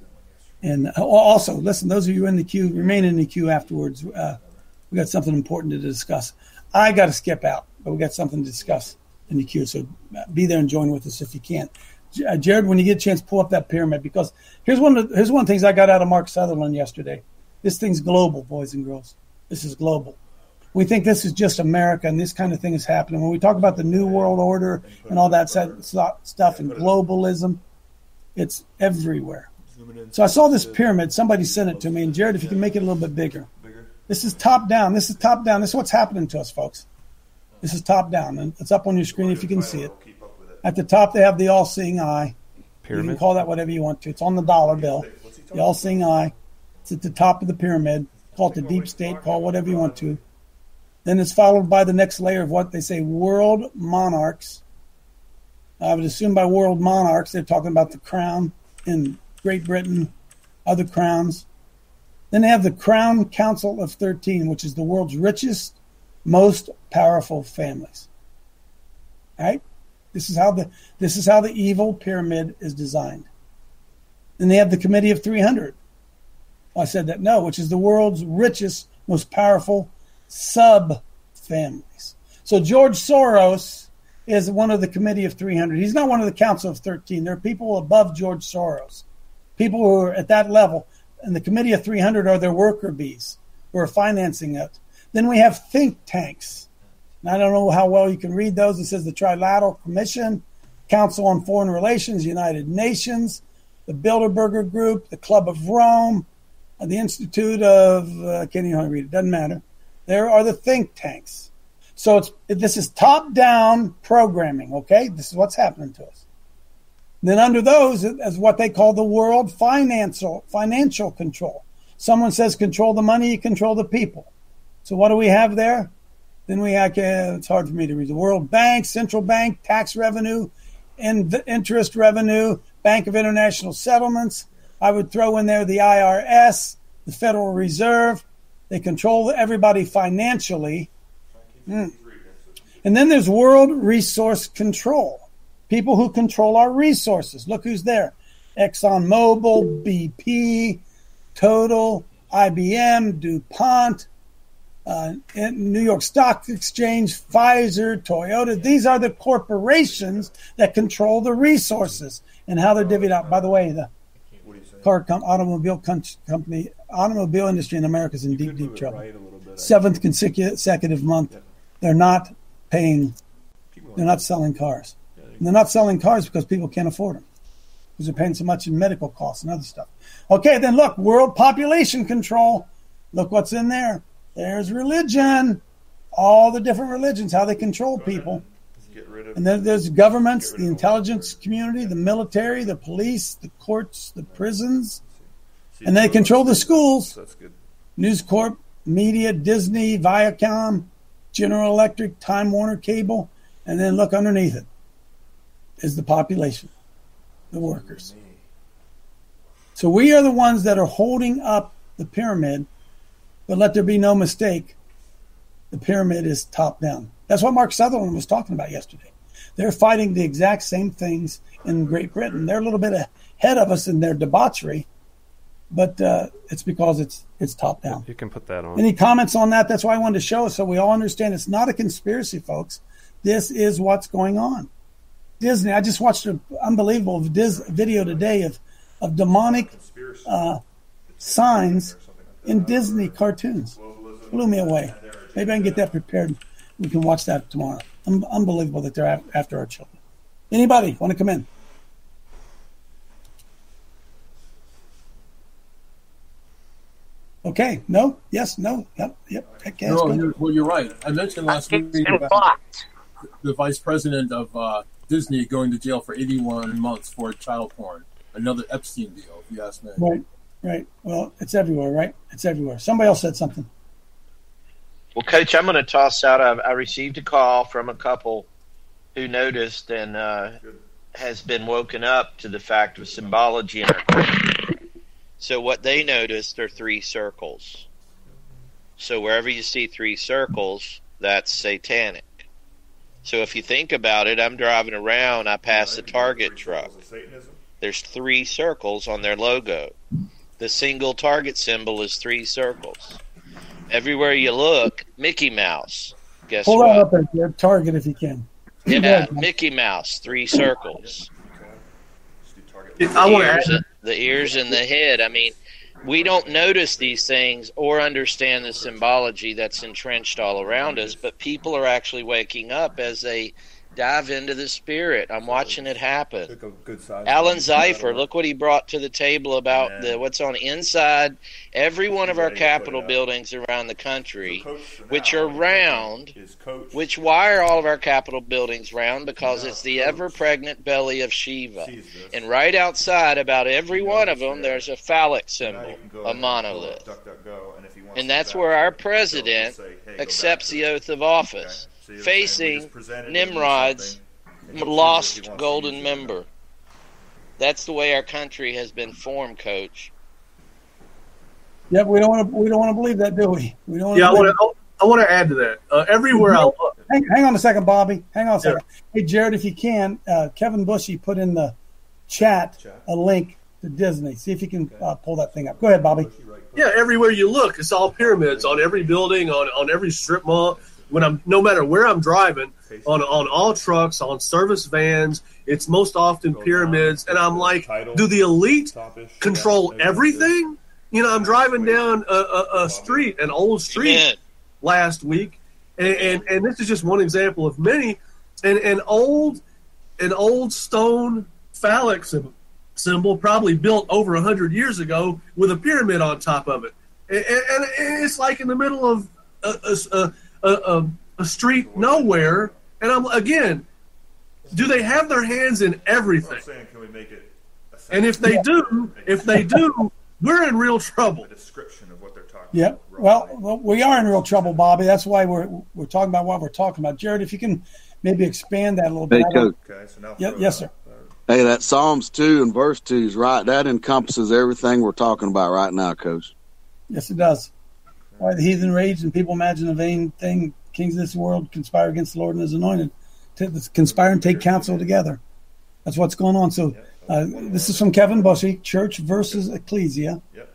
And uh, also, listen, those of you in the queue, remain in the queue afterwards. Uh, we got something important to discuss. I got to skip out, but we got something to discuss in the queue. So be there and join with us if you can. Uh, Jared, when you get a chance, pull up that pyramid, because here's one of the, here's one of the things I got out of Mark Sutherland yesterday. This thing's global, boys and girls. This is global. We think this is just America, and this kind of thing is happening. When we talk about the New World Order and all that stuff and globalism, it's everywhere. So I saw this pyramid. Somebody sent it to me. And, Jared, if you can make it a little bit bigger. This is top down. This is top down. This is what's happening to us, folks. This is top down. And it's up on your screen if you can see it. At the top, they have the all-seeing eye. Pyramid. You can call that whatever you want to. It's on the dollar bill. The all-seeing eye. It's at the top of the pyramid. Call it the deep state. Call it whatever you want to. Then it's followed by the next layer of what they say world monarchs. I would assume by world monarchs, they're talking about the crown in Great Britain, other crowns. Then they have the Crown Council of thirteen, which is the world's richest, most powerful families. All right? This is how the this is how the evil pyramid is designed. Then they have the Committee of three hundred. Well, I said that no, which is the world's richest, most powerful sub-families. So George Soros is one of the Committee of three hundred. He's not one of the Council of thirteen. There are people above George Soros, people who are at that level. And the Committee of three hundred are their worker bees who are financing it. Then we have think tanks. And I don't know how well you can read those. It says the Trilateral Commission, Council on Foreign Relations, United Nations, the Bilderberger Group, the Club of Rome, the Institute of, uh, I can't even read it, doesn't matter. There are the think tanks. So it's this is top-down programming, okay? This is what's happening to us. Then under those is what they call the world financial financial control. Someone says control the money, you control the people. So what do we have there? Then we have, uh, it's hard for me to read. The World Bank, Central Bank, tax revenue, and interest revenue, Bank of International Settlements. I would throw in there the I R S, the Federal Reserve. They control everybody financially. Mm. And then there's World Resource Control. People who control our resources. Look who's there. ExxonMobil, B P, Total, I B M, DuPont, uh, New York Stock Exchange, Pfizer, Toyota. These are the corporations that control the resources and how they're divvied out. By the way, the car com- automobile com- company, automobile industry in America is in deep, deep trouble. Seventh consecutive month, they're not paying, they're not selling cars. And they're not selling cars because people can't afford them, because they're paying so much in medical costs and other stuff. Okay, then look, world population control. Look what's in there. There's religion, all the different religions, how they control people. And then there's governments, the intelligence community, the military, the police, the courts, the prisons. And they control the schools. News Corp, media, Disney, Viacom, General Electric, Time Warner Cable. And then look underneath it is the population, the workers. So we are the ones that are holding up the pyramid, but let there be no mistake, the pyramid is top down. That's what Mark Sutherland was talking about yesterday. They're fighting the exact same things in Great Britain. They're a little bit ahead of us in their debauchery, but uh, it's because it's it's top down. You can put that on. Any comments on that? That's why I wanted to show so we all understand it's not a conspiracy, folks. This is what's going on. Disney, I just watched an unbelievable Dis- video today of, of demonic uh, signs in Disney cartoons. Blew me away. Maybe I can get that prepared. We can watch that tomorrow. Un- unbelievable that they're after our children. Anybody want to come in? Okay. No? Yes? No? Yep. Yep. Okay, no, you're, well, you're right. I mentioned last week about the vice president of uh, Disney going to jail for eighty-one months for child porn. Another Epstein deal, if you ask me. Right. Right. Well, it's everywhere, right? It's everywhere. Somebody else said something. Well, Coach, I'm going to toss out. I, I received a call from a couple who noticed and uh, has been woken up to the fact of symbology in our culture. So what they noticed are three circles. So wherever you see three circles, that's satanic. So if you think about it, I'm driving around, I pass a Target truck. There's three circles on their logo. The single Target symbol is three circles. Everywhere you look, Mickey Mouse. Guess Pull what? that up at your Target if you can. Yeah, Mickey Mouse, three circles. The I want ears, to the ears and the head. I mean, we don't notice these things or understand the symbology that's entrenched all around us, but people are actually waking up as they dive into the spirit. I'm watching it happen. Alan Zeifer, look what he brought to the table about the what's on inside every one of our Capitol buildings around the country, which are round, which why are all of our Capitol buildings round? Because it's the ever-pregnant belly of Shiva. And right outside about every one of them, there's a phallic symbol, a monolith. And that's where our president accepts the oath of office, facing Nimrod's lost golden member. That's the way our country has been formed, Coach. Yep, we don't want to. We don't want to believe that, do we? We don't. Want yeah, to I want to. I want to add to that. Uh, everywhere I look. Hang, hang on a second, Bobby. Hang on a second. Yeah. Hey, Jared, if you can, uh, Kevin Bushy put in the chat, chat a link to Disney. See if you can uh, pull that thing up. Go ahead, Bobby. Yeah, everywhere you look, it's all pyramids on every building, on on every strip mall. When I'm, no matter where I'm driving, on on all trucks, on service vans, it's most often pyramids. And I'm like, do the elite control everything? You know, I'm driving down a, a, a street, an old street Amen. last week, and, and and this is just one example of many. And an old, an old stone phallic symbol, probably built over a hundred years ago, with a pyramid on top of it, and, and, and it's like in the middle of a. a, a A, a, a street nowhere, and I'm again. Do they have their hands in everything? Saying, can we make it and if they do, if they do, we're in real trouble. The description of what they're talking yeah. about. Well, well, we are in real trouble, Bobby. That's why we're we're talking about what we're talking about. Jared, if you can maybe expand that a little bit. Hey, Coach. Okay, so now yeah, yes, sir. Hey, that Psalms two and verse two is right. That encompasses everything we're talking about right now, Coach. Yes, it does. Why the heathen rage and people imagine a vain thing. Kings of this world conspire against the Lord and His anointed. To conspire and take counsel together. That's what's going on. So uh, this is from Kevin Bushy, Church versus Ecclesia. Yep. All right,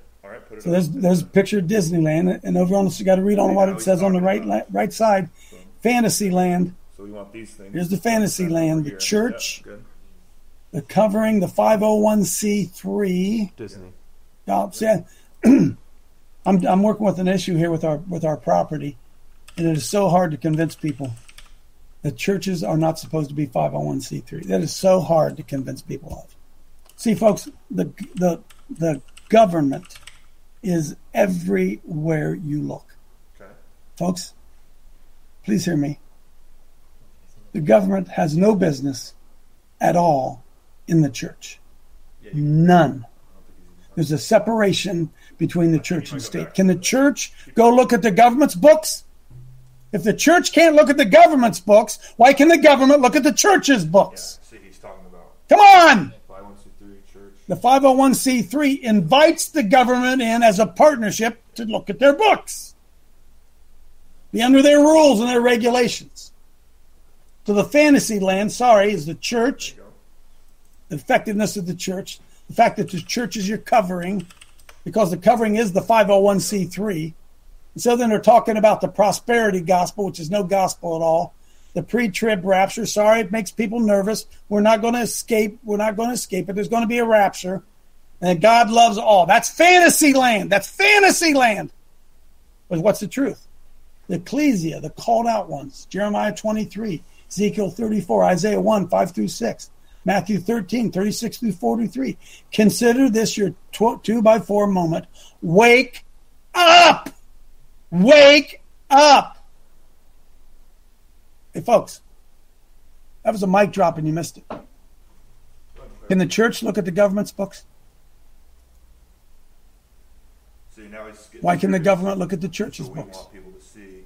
So there's there's a picture of Disneyland, and over on the, you got to read on what it says on the right right side, Fantasyland. So we want these things. Here's the Fantasyland, the church, the covering, the five oh one c three. Disney. Oh, see, I'm I'm working with an issue here with our with our property, and it is so hard to convince people that churches are not supposed to be five oh one c three. That is so hard to convince people of. See, folks, the the the government is everywhere you look. Okay. Folks, please hear me. The government has no business at all in the church. None. There's a separation between the church and state. Can the church go look at the government's books? If the church can't look at the government's books, why can the government look at the church's books? See, he's talking about. Come on! five oh one c three church. The five oh one c three invites the government in as a partnership to look at their books. Be under their rules and their regulations. So the fantasy land, sorry, is the church, the effectiveness of the church, the fact that the church is your covering, because the covering is the five oh one c three. And so then they're talking about the prosperity gospel, which is no gospel at all. The pre-trib rapture, sorry, it makes people nervous. We're not going to escape. We're not going to escape it. There's going to be a rapture. And God loves all. That's fantasy land. That's fantasy land. But what's the truth? The ecclesia, the called out ones, Jeremiah twenty-three, Ezekiel thirty-four, Isaiah one, five through six, Matthew thirteen, thirty-six through forty-three. Consider this your tw- two by four moment. Wake up! Wake up! Hey, folks, that was a mic drop and you missed it. Can the church look at the government's books? See, now he's Why can the government look at the church's so we books? want people to see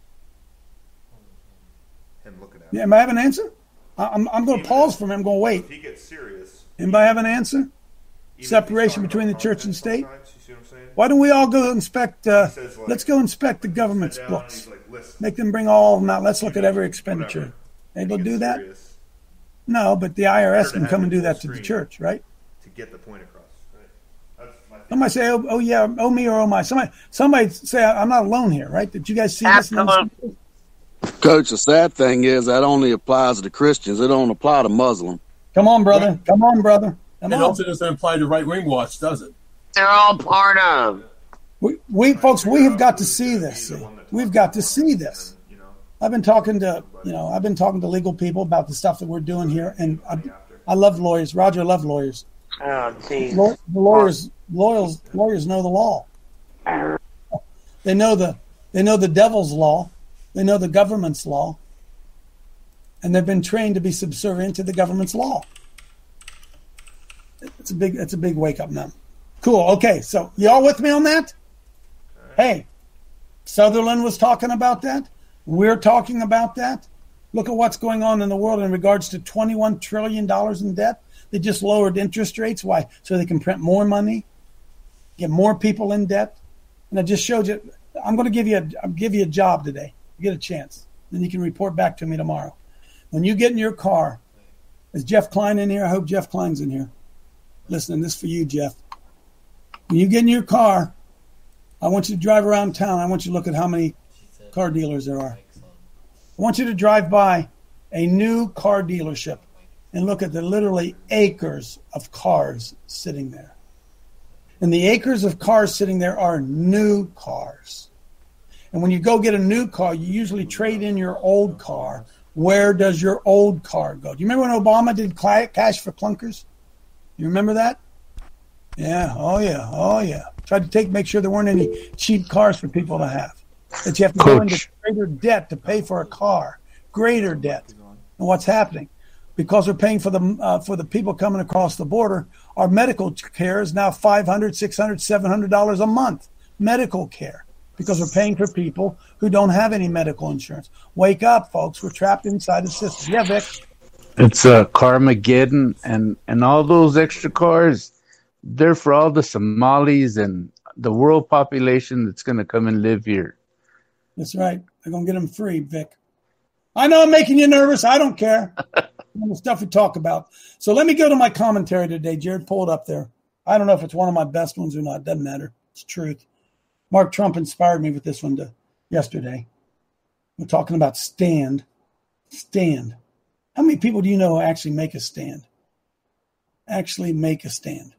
him looking at. Yeah, anybody have an answer? I- I'm, I'm going to pause for a minute. I'm going to wait. If he gets serious. Anybody have an answer? Separation between the church and state? Why don't we all go inspect, uh, says, like, let's go inspect the government's down, books. like, listen, Make them bring all of them out. Let's look at every expenditure. Able to do that? serious No, but the I R S Better to can have come it and do full that to the screen. church, right? to get the point across. Right? That's my Somebody say, oh, oh yeah, oh me or oh my. Somebody, somebody say, I'm not alone here, right? Did you guys see this? Absolutely. Coach, the sad thing is that only applies to Christians. It don't apply to Muslim. Come on, brother. Come on, brother. Come It on. also doesn't apply to right wing watch, does it? They're all part of. We, we folks, we have got to see this. See. We've got to see this. I've been talking to, you know, I've been talking to legal people about the stuff that we're doing here, and I, I love lawyers. Roger, I love lawyers. Oh, geez. Law- the lawyers, lawyers, lawyers know the law. They know the, they know the devil's law. They know the government's law, and they've been trained to be subservient to the government's law. It's a big, it's a big wake up now. Cool. Okay, so y'all with me on that? Hey, Sutherland was talking about that. We're talking about that. Look at what's going on in the world in regards to twenty-one trillion dollars in debt. They just lowered interest rates. Why? So they can print more money, get more people in debt. And I just showed you. I'm going to give you a I'll give you a job today. You get a chance. Then you can report back to me tomorrow. When you get in your car, is Jeff Klein in here? I hope Jeff Klein's in here. Listening, this is for you, Jeff. When you get in your car, I want you to drive around town. I want you to look at how many car dealers there are. I want you to drive by a new car dealership and look at the literally acres of cars sitting there. And the acres of cars sitting there are new cars. And when you go get a new car, you usually trade in your old car. Where does your old car go? Do you remember when Obama did cash for clunkers? You remember that? Yeah. Oh, yeah. Oh, yeah. Tried to take, make sure there weren't any cheap cars for people to have. That you have to Coach. go into greater debt to pay for a car. Greater debt. And what's happening? Because we're paying for the uh, for the people coming across the border, our medical care is now five hundred dollars, six hundred dollars, seven hundred dollars a month. Medical care. Because we're paying for people who don't have any medical insurance. Wake up, folks. We're trapped inside the system. Yeah, Vic? It's uh, Carmageddon, and, and all those extra cars, they're for all the Somalis and the world population that's going to come and live here. That's right. They're going to get them free, Vic. I know I'm making you nervous. I don't care. The stuff we talk about. So let me go to my commentary today. Jared, pull it up there. I don't know if it's one of my best ones or not. Doesn't matter. It's truth. Mark Trump inspired me with this one to, yesterday. We're talking about stand. Stand. How many people do you know actually make a stand? Actually make a stand.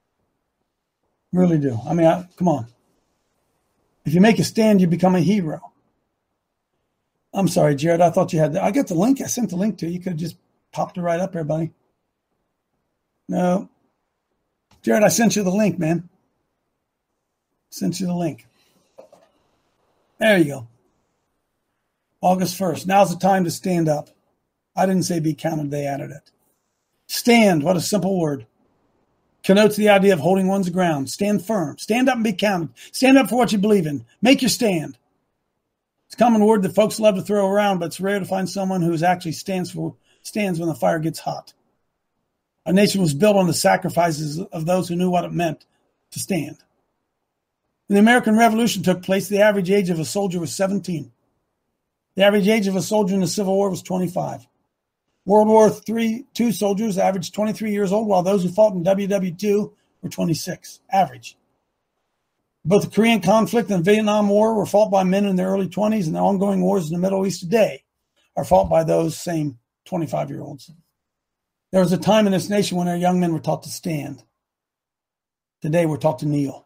Really do. I mean, I, come on. If you make a stand, you become a hero. I'm sorry, Jared. I thought you had. The, I got the link. I sent the link to you. You could have just popped it right up there, buddy. No. Jared, I sent you the link, man. Sent you the link. There you go. August first. Now's the time to stand up. I didn't say be counted. They added it. Stand. What a simple word. Connotes the idea of holding one's ground. Stand firm. Stand up and be counted. Stand up for what you believe in. Make your stand. It's a common word that folks love to throw around, but it's rare to find someone who actually stands for stands when the fire gets hot. Our nation was built on the sacrifices of those who knew what it meant to stand. When the American Revolution took place, the average age of a soldier was seventeen. The average age of a soldier in the Civil War was twenty-five. World War Three, two soldiers averaged twenty-three years old, while those who fought in W W two were twenty-six, average. Both the Korean conflict and the Vietnam War were fought by men in their early twenties, and the ongoing wars in the Middle East today are fought by those same twenty-five-year-olds. There was a time in this nation when our young men were taught to stand. Today we're taught to kneel.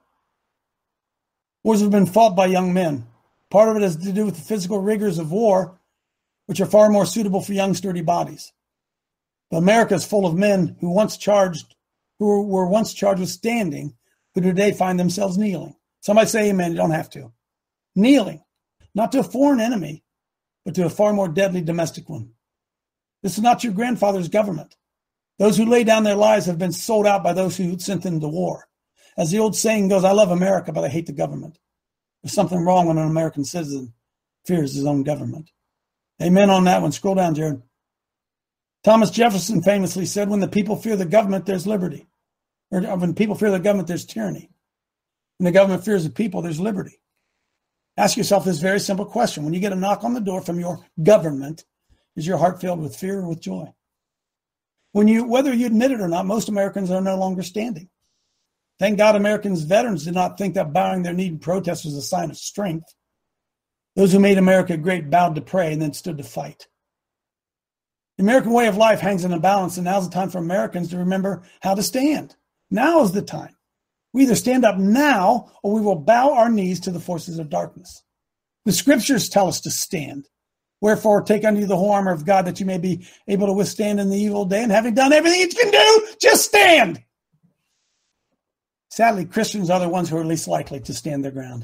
Wars have been fought by young men. Part of it has to do with the physical rigors of war, which are far more suitable for young, sturdy bodies. But America is full of men who once charged, who were once charged with standing, who today find themselves kneeling. Somebody say amen. You don't have to. Kneeling, not to a foreign enemy, but to a far more deadly domestic one. This is not your grandfather's government. Those who lay down their lives have been sold out by those who sent them to war. As the old saying goes, I love America, but I hate the government. There's something wrong when an American citizen fears his own government. Amen on that one. Scroll down, Jared. Thomas Jefferson famously said, when the people fear the government, there's liberty. Or when people fear the government, there's tyranny. When the government fears the people, there's liberty. Ask yourself this very simple question. When you get a knock on the door from your government, is your heart filled with fear or with joy? When you, whether you admit it or not, most Americans are no longer standing. Thank God Americans veterans did not think that bowing their knee in protest was a sign of strength. Those who made America great bowed to pray and then stood to fight. The American way of life hangs in a balance, and now's the time for Americans to remember how to stand. Now is the time. We either stand up now or we will bow our knees to the forces of darkness. The scriptures tell us to stand. Wherefore, take unto you the whole armor of God that you may be able to withstand in the evil day, and having done everything you can do, just stand. Sadly, Christians are the ones who are least likely to stand their ground.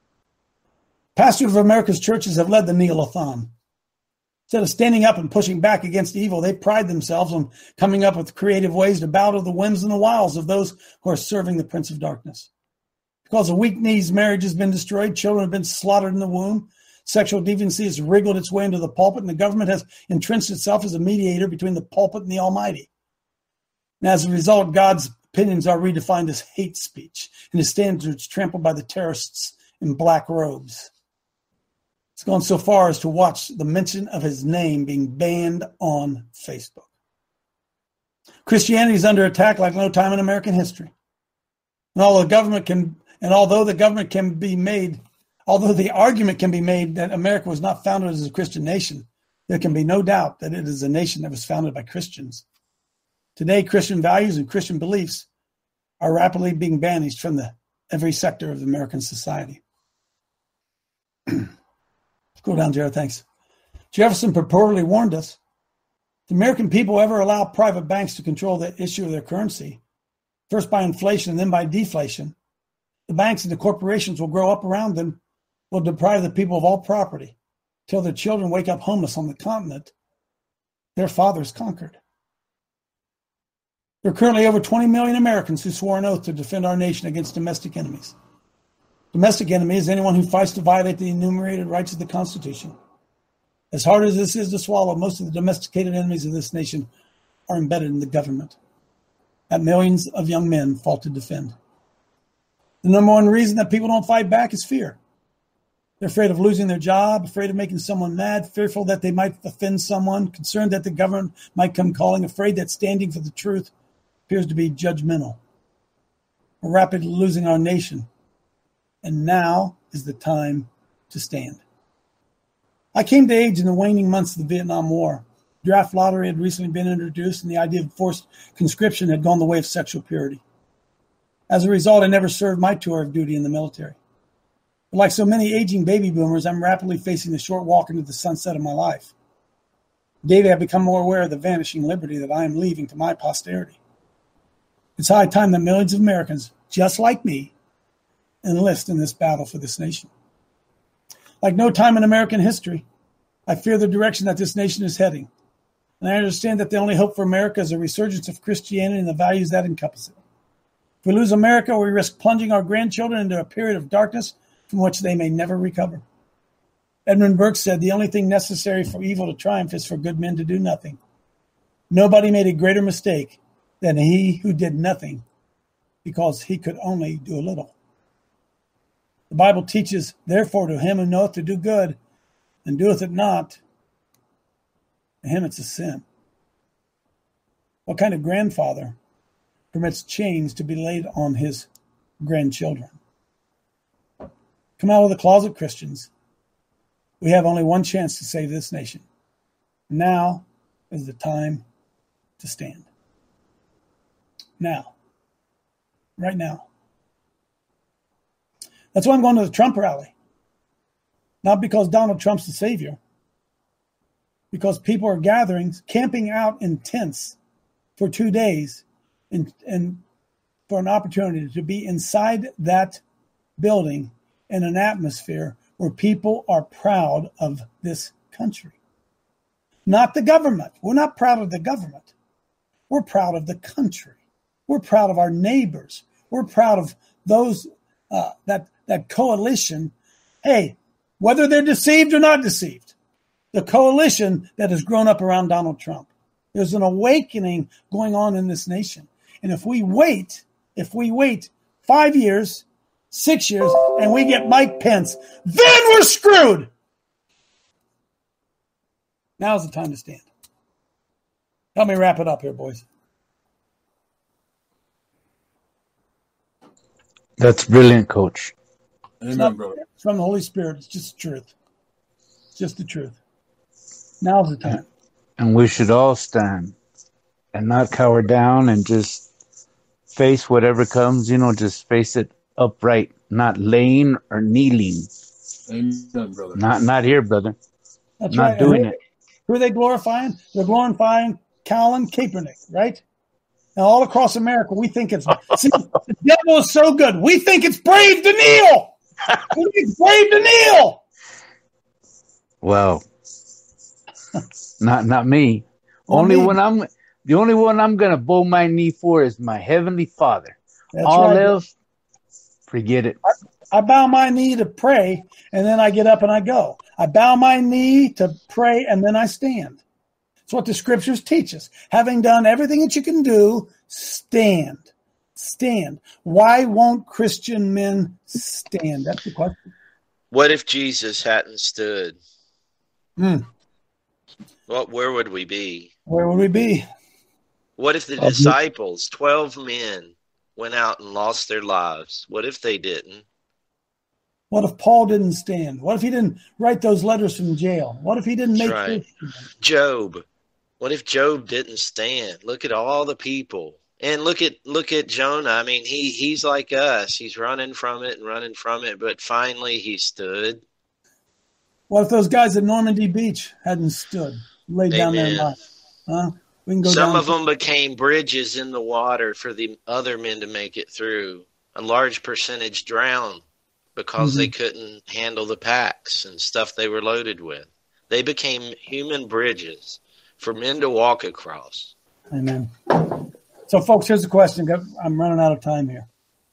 Pastors of America's churches have led the kneel-a-thon. Instead of standing up and pushing back against evil, they pride themselves on coming up with creative ways to bow to the whims and the wiles of those who are serving the Prince of Darkness. Because of weak knees, marriage has been destroyed, children have been slaughtered in the womb, sexual deviancy has wriggled its way into the pulpit, and the government has entrenched itself as a mediator between the pulpit and the Almighty. And as a result, God's opinions are redefined as hate speech, and his standards trampled by the terrorists in black robes. It's gone so far as to watch the mention of his name being banned on Facebook. Christianity is under attack like no time in American history. And although the government can, and although the government can be made, although the argument can be made that America was not founded as a Christian nation, there can be no doubt that it is a nation that was founded by Christians. Today, Christian values and Christian beliefs are rapidly being banished from the every sector of American society. Scroll down, Jared, thanks. Jefferson purportedly warned us, if the American people ever allow private banks to control the issue of their currency, first by inflation and then by deflation, the banks and the corporations will grow up around them, will deprive the people of all property, till their children wake up homeless on the continent their fathers conquered. There are currently over twenty million Americans who swore an oath to defend our nation against domestic enemies. Domestic enemy is anyone who fights to violate the enumerated rights of the Constitution. As hard as this is to swallow, most of the domesticated enemies of this nation are embedded in the government, that millions of young men fought to defend. The number one reason that people don't fight back is fear. They're afraid of losing their job, afraid of making someone mad, fearful that they might offend someone, concerned that the government might come calling, afraid that standing for the truth appears to be judgmental. We're rapidly losing our nation And now is the time to stand. I came to age in the waning months of the Vietnam War. Draft lottery had recently been introduced, and the idea of forced conscription had gone the way of sexual purity. As a result, I never served my tour of duty in the military. But like so many aging baby boomers, I'm rapidly facing the short walk into the sunset of my life. Daily, I've become more aware of the vanishing liberty that I am leaving to my posterity. It's high time that millions of Americans, just like me, enlist in this battle for this nation. Like no time in American history, I fear the direction that this nation is heading. And I understand that the only hope for America is a resurgence of Christianity and the values that encompass it. If we lose America, we risk plunging our grandchildren into a period of darkness from which they may never recover. Edmund Burke said, the only thing necessary for evil to triumph is for good men to do nothing. Nobody made a greater mistake than he who did nothing because he could only do a little. The Bible teaches, therefore, to him who knoweth to do good and doeth it not, to him it's a sin. What kind of grandfather permits chains to be laid on his grandchildren? Come out of the closet, Christians. We have only one chance to save this nation. Now is the time to stand. Now. Right now. That's why I'm going to the Trump rally. Not because Donald Trump's the savior. Because people are gathering, camping out in tents for two days and, and for an opportunity to be inside that building in an atmosphere where people are proud of this country. Not the government. We're not proud of the government. We're proud of the country. We're proud of our neighbors. We're proud of those, uh, that, that coalition. Hey, whether they're deceived or not deceived, the coalition that has grown up around Donald Trump. There's an awakening going on in this nation. And if we wait, if we wait five years, six years, and we get Mike Pence, then we're screwed. Now's the time to stand. Help me wrap it up here, boys. That's brilliant, Coach. It's, not, it's from the Holy Spirit. It's just the truth. It's just the truth. Now's the time. And we should all stand and not cower down and just face whatever comes, you know, just face it upright, not laying or kneeling. Amen, brother. Not not here, brother. That's not right. doing who, it. Who are they glorifying? They're glorifying Colin Kaepernick, right? Now, all across America, we think it's see, the devil is so good. We think it's brave to kneel. We think it's brave to kneel. Well, not not me. Not only me. one I'm the only one I'm gonna bow my knee for is my heavenly Father. That's All right. else, forget it. I, I bow my knee to pray, and then I get up and I go. I bow my knee to pray, and then I stand. It's what the scriptures teach us. Having done everything that you can do, stand. Stand. Why won't Christian men stand? That's the question. What if Jesus hadn't stood? Hmm. What, where would we be? Where would we be? What if the Oh, disciples, twelve men, went out and lost their lives? What if they didn't? What if Paul didn't stand? What if he didn't write those letters from jail? What if he didn't That's make right. this? Job. What if Job didn't stand? Look at all the people. And look at look at Jonah. I mean, he he's like us. He's running from it and running from it, but finally he stood. What if those guys at Normandy Beach hadn't stood, laid down their Amen. life? Huh? We can go Some down of them became bridges in the water for the other men to make it through. A large percentage drowned because Mhm. they couldn't handle the packs and stuff they were loaded with. They became human bridges for men to walk across. Amen. So, folks, here's the question. I'm running out of time here.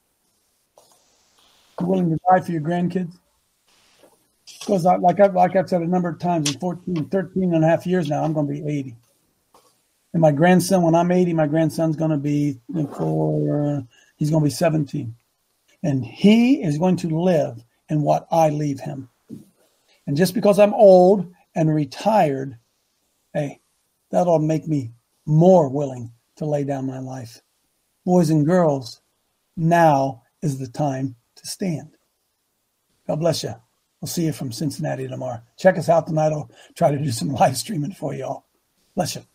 You willing to die for your grandkids? Because, I, like, I, like I've said a number of times, in fourteen, thirteen and a half years now, I'm going to be eighty. And my grandson, when I'm eighty, my grandson's going to be four, he's going to be seventeen. And he is going to live in what I leave him. And just because I'm old and retired, hey, that'll make me more willing to lay down my life. Boys and girls, now is the time to stand. God bless you. We'll see you from Cincinnati tomorrow. Check us out tonight. I'll try to do some live streaming for you all. Bless you.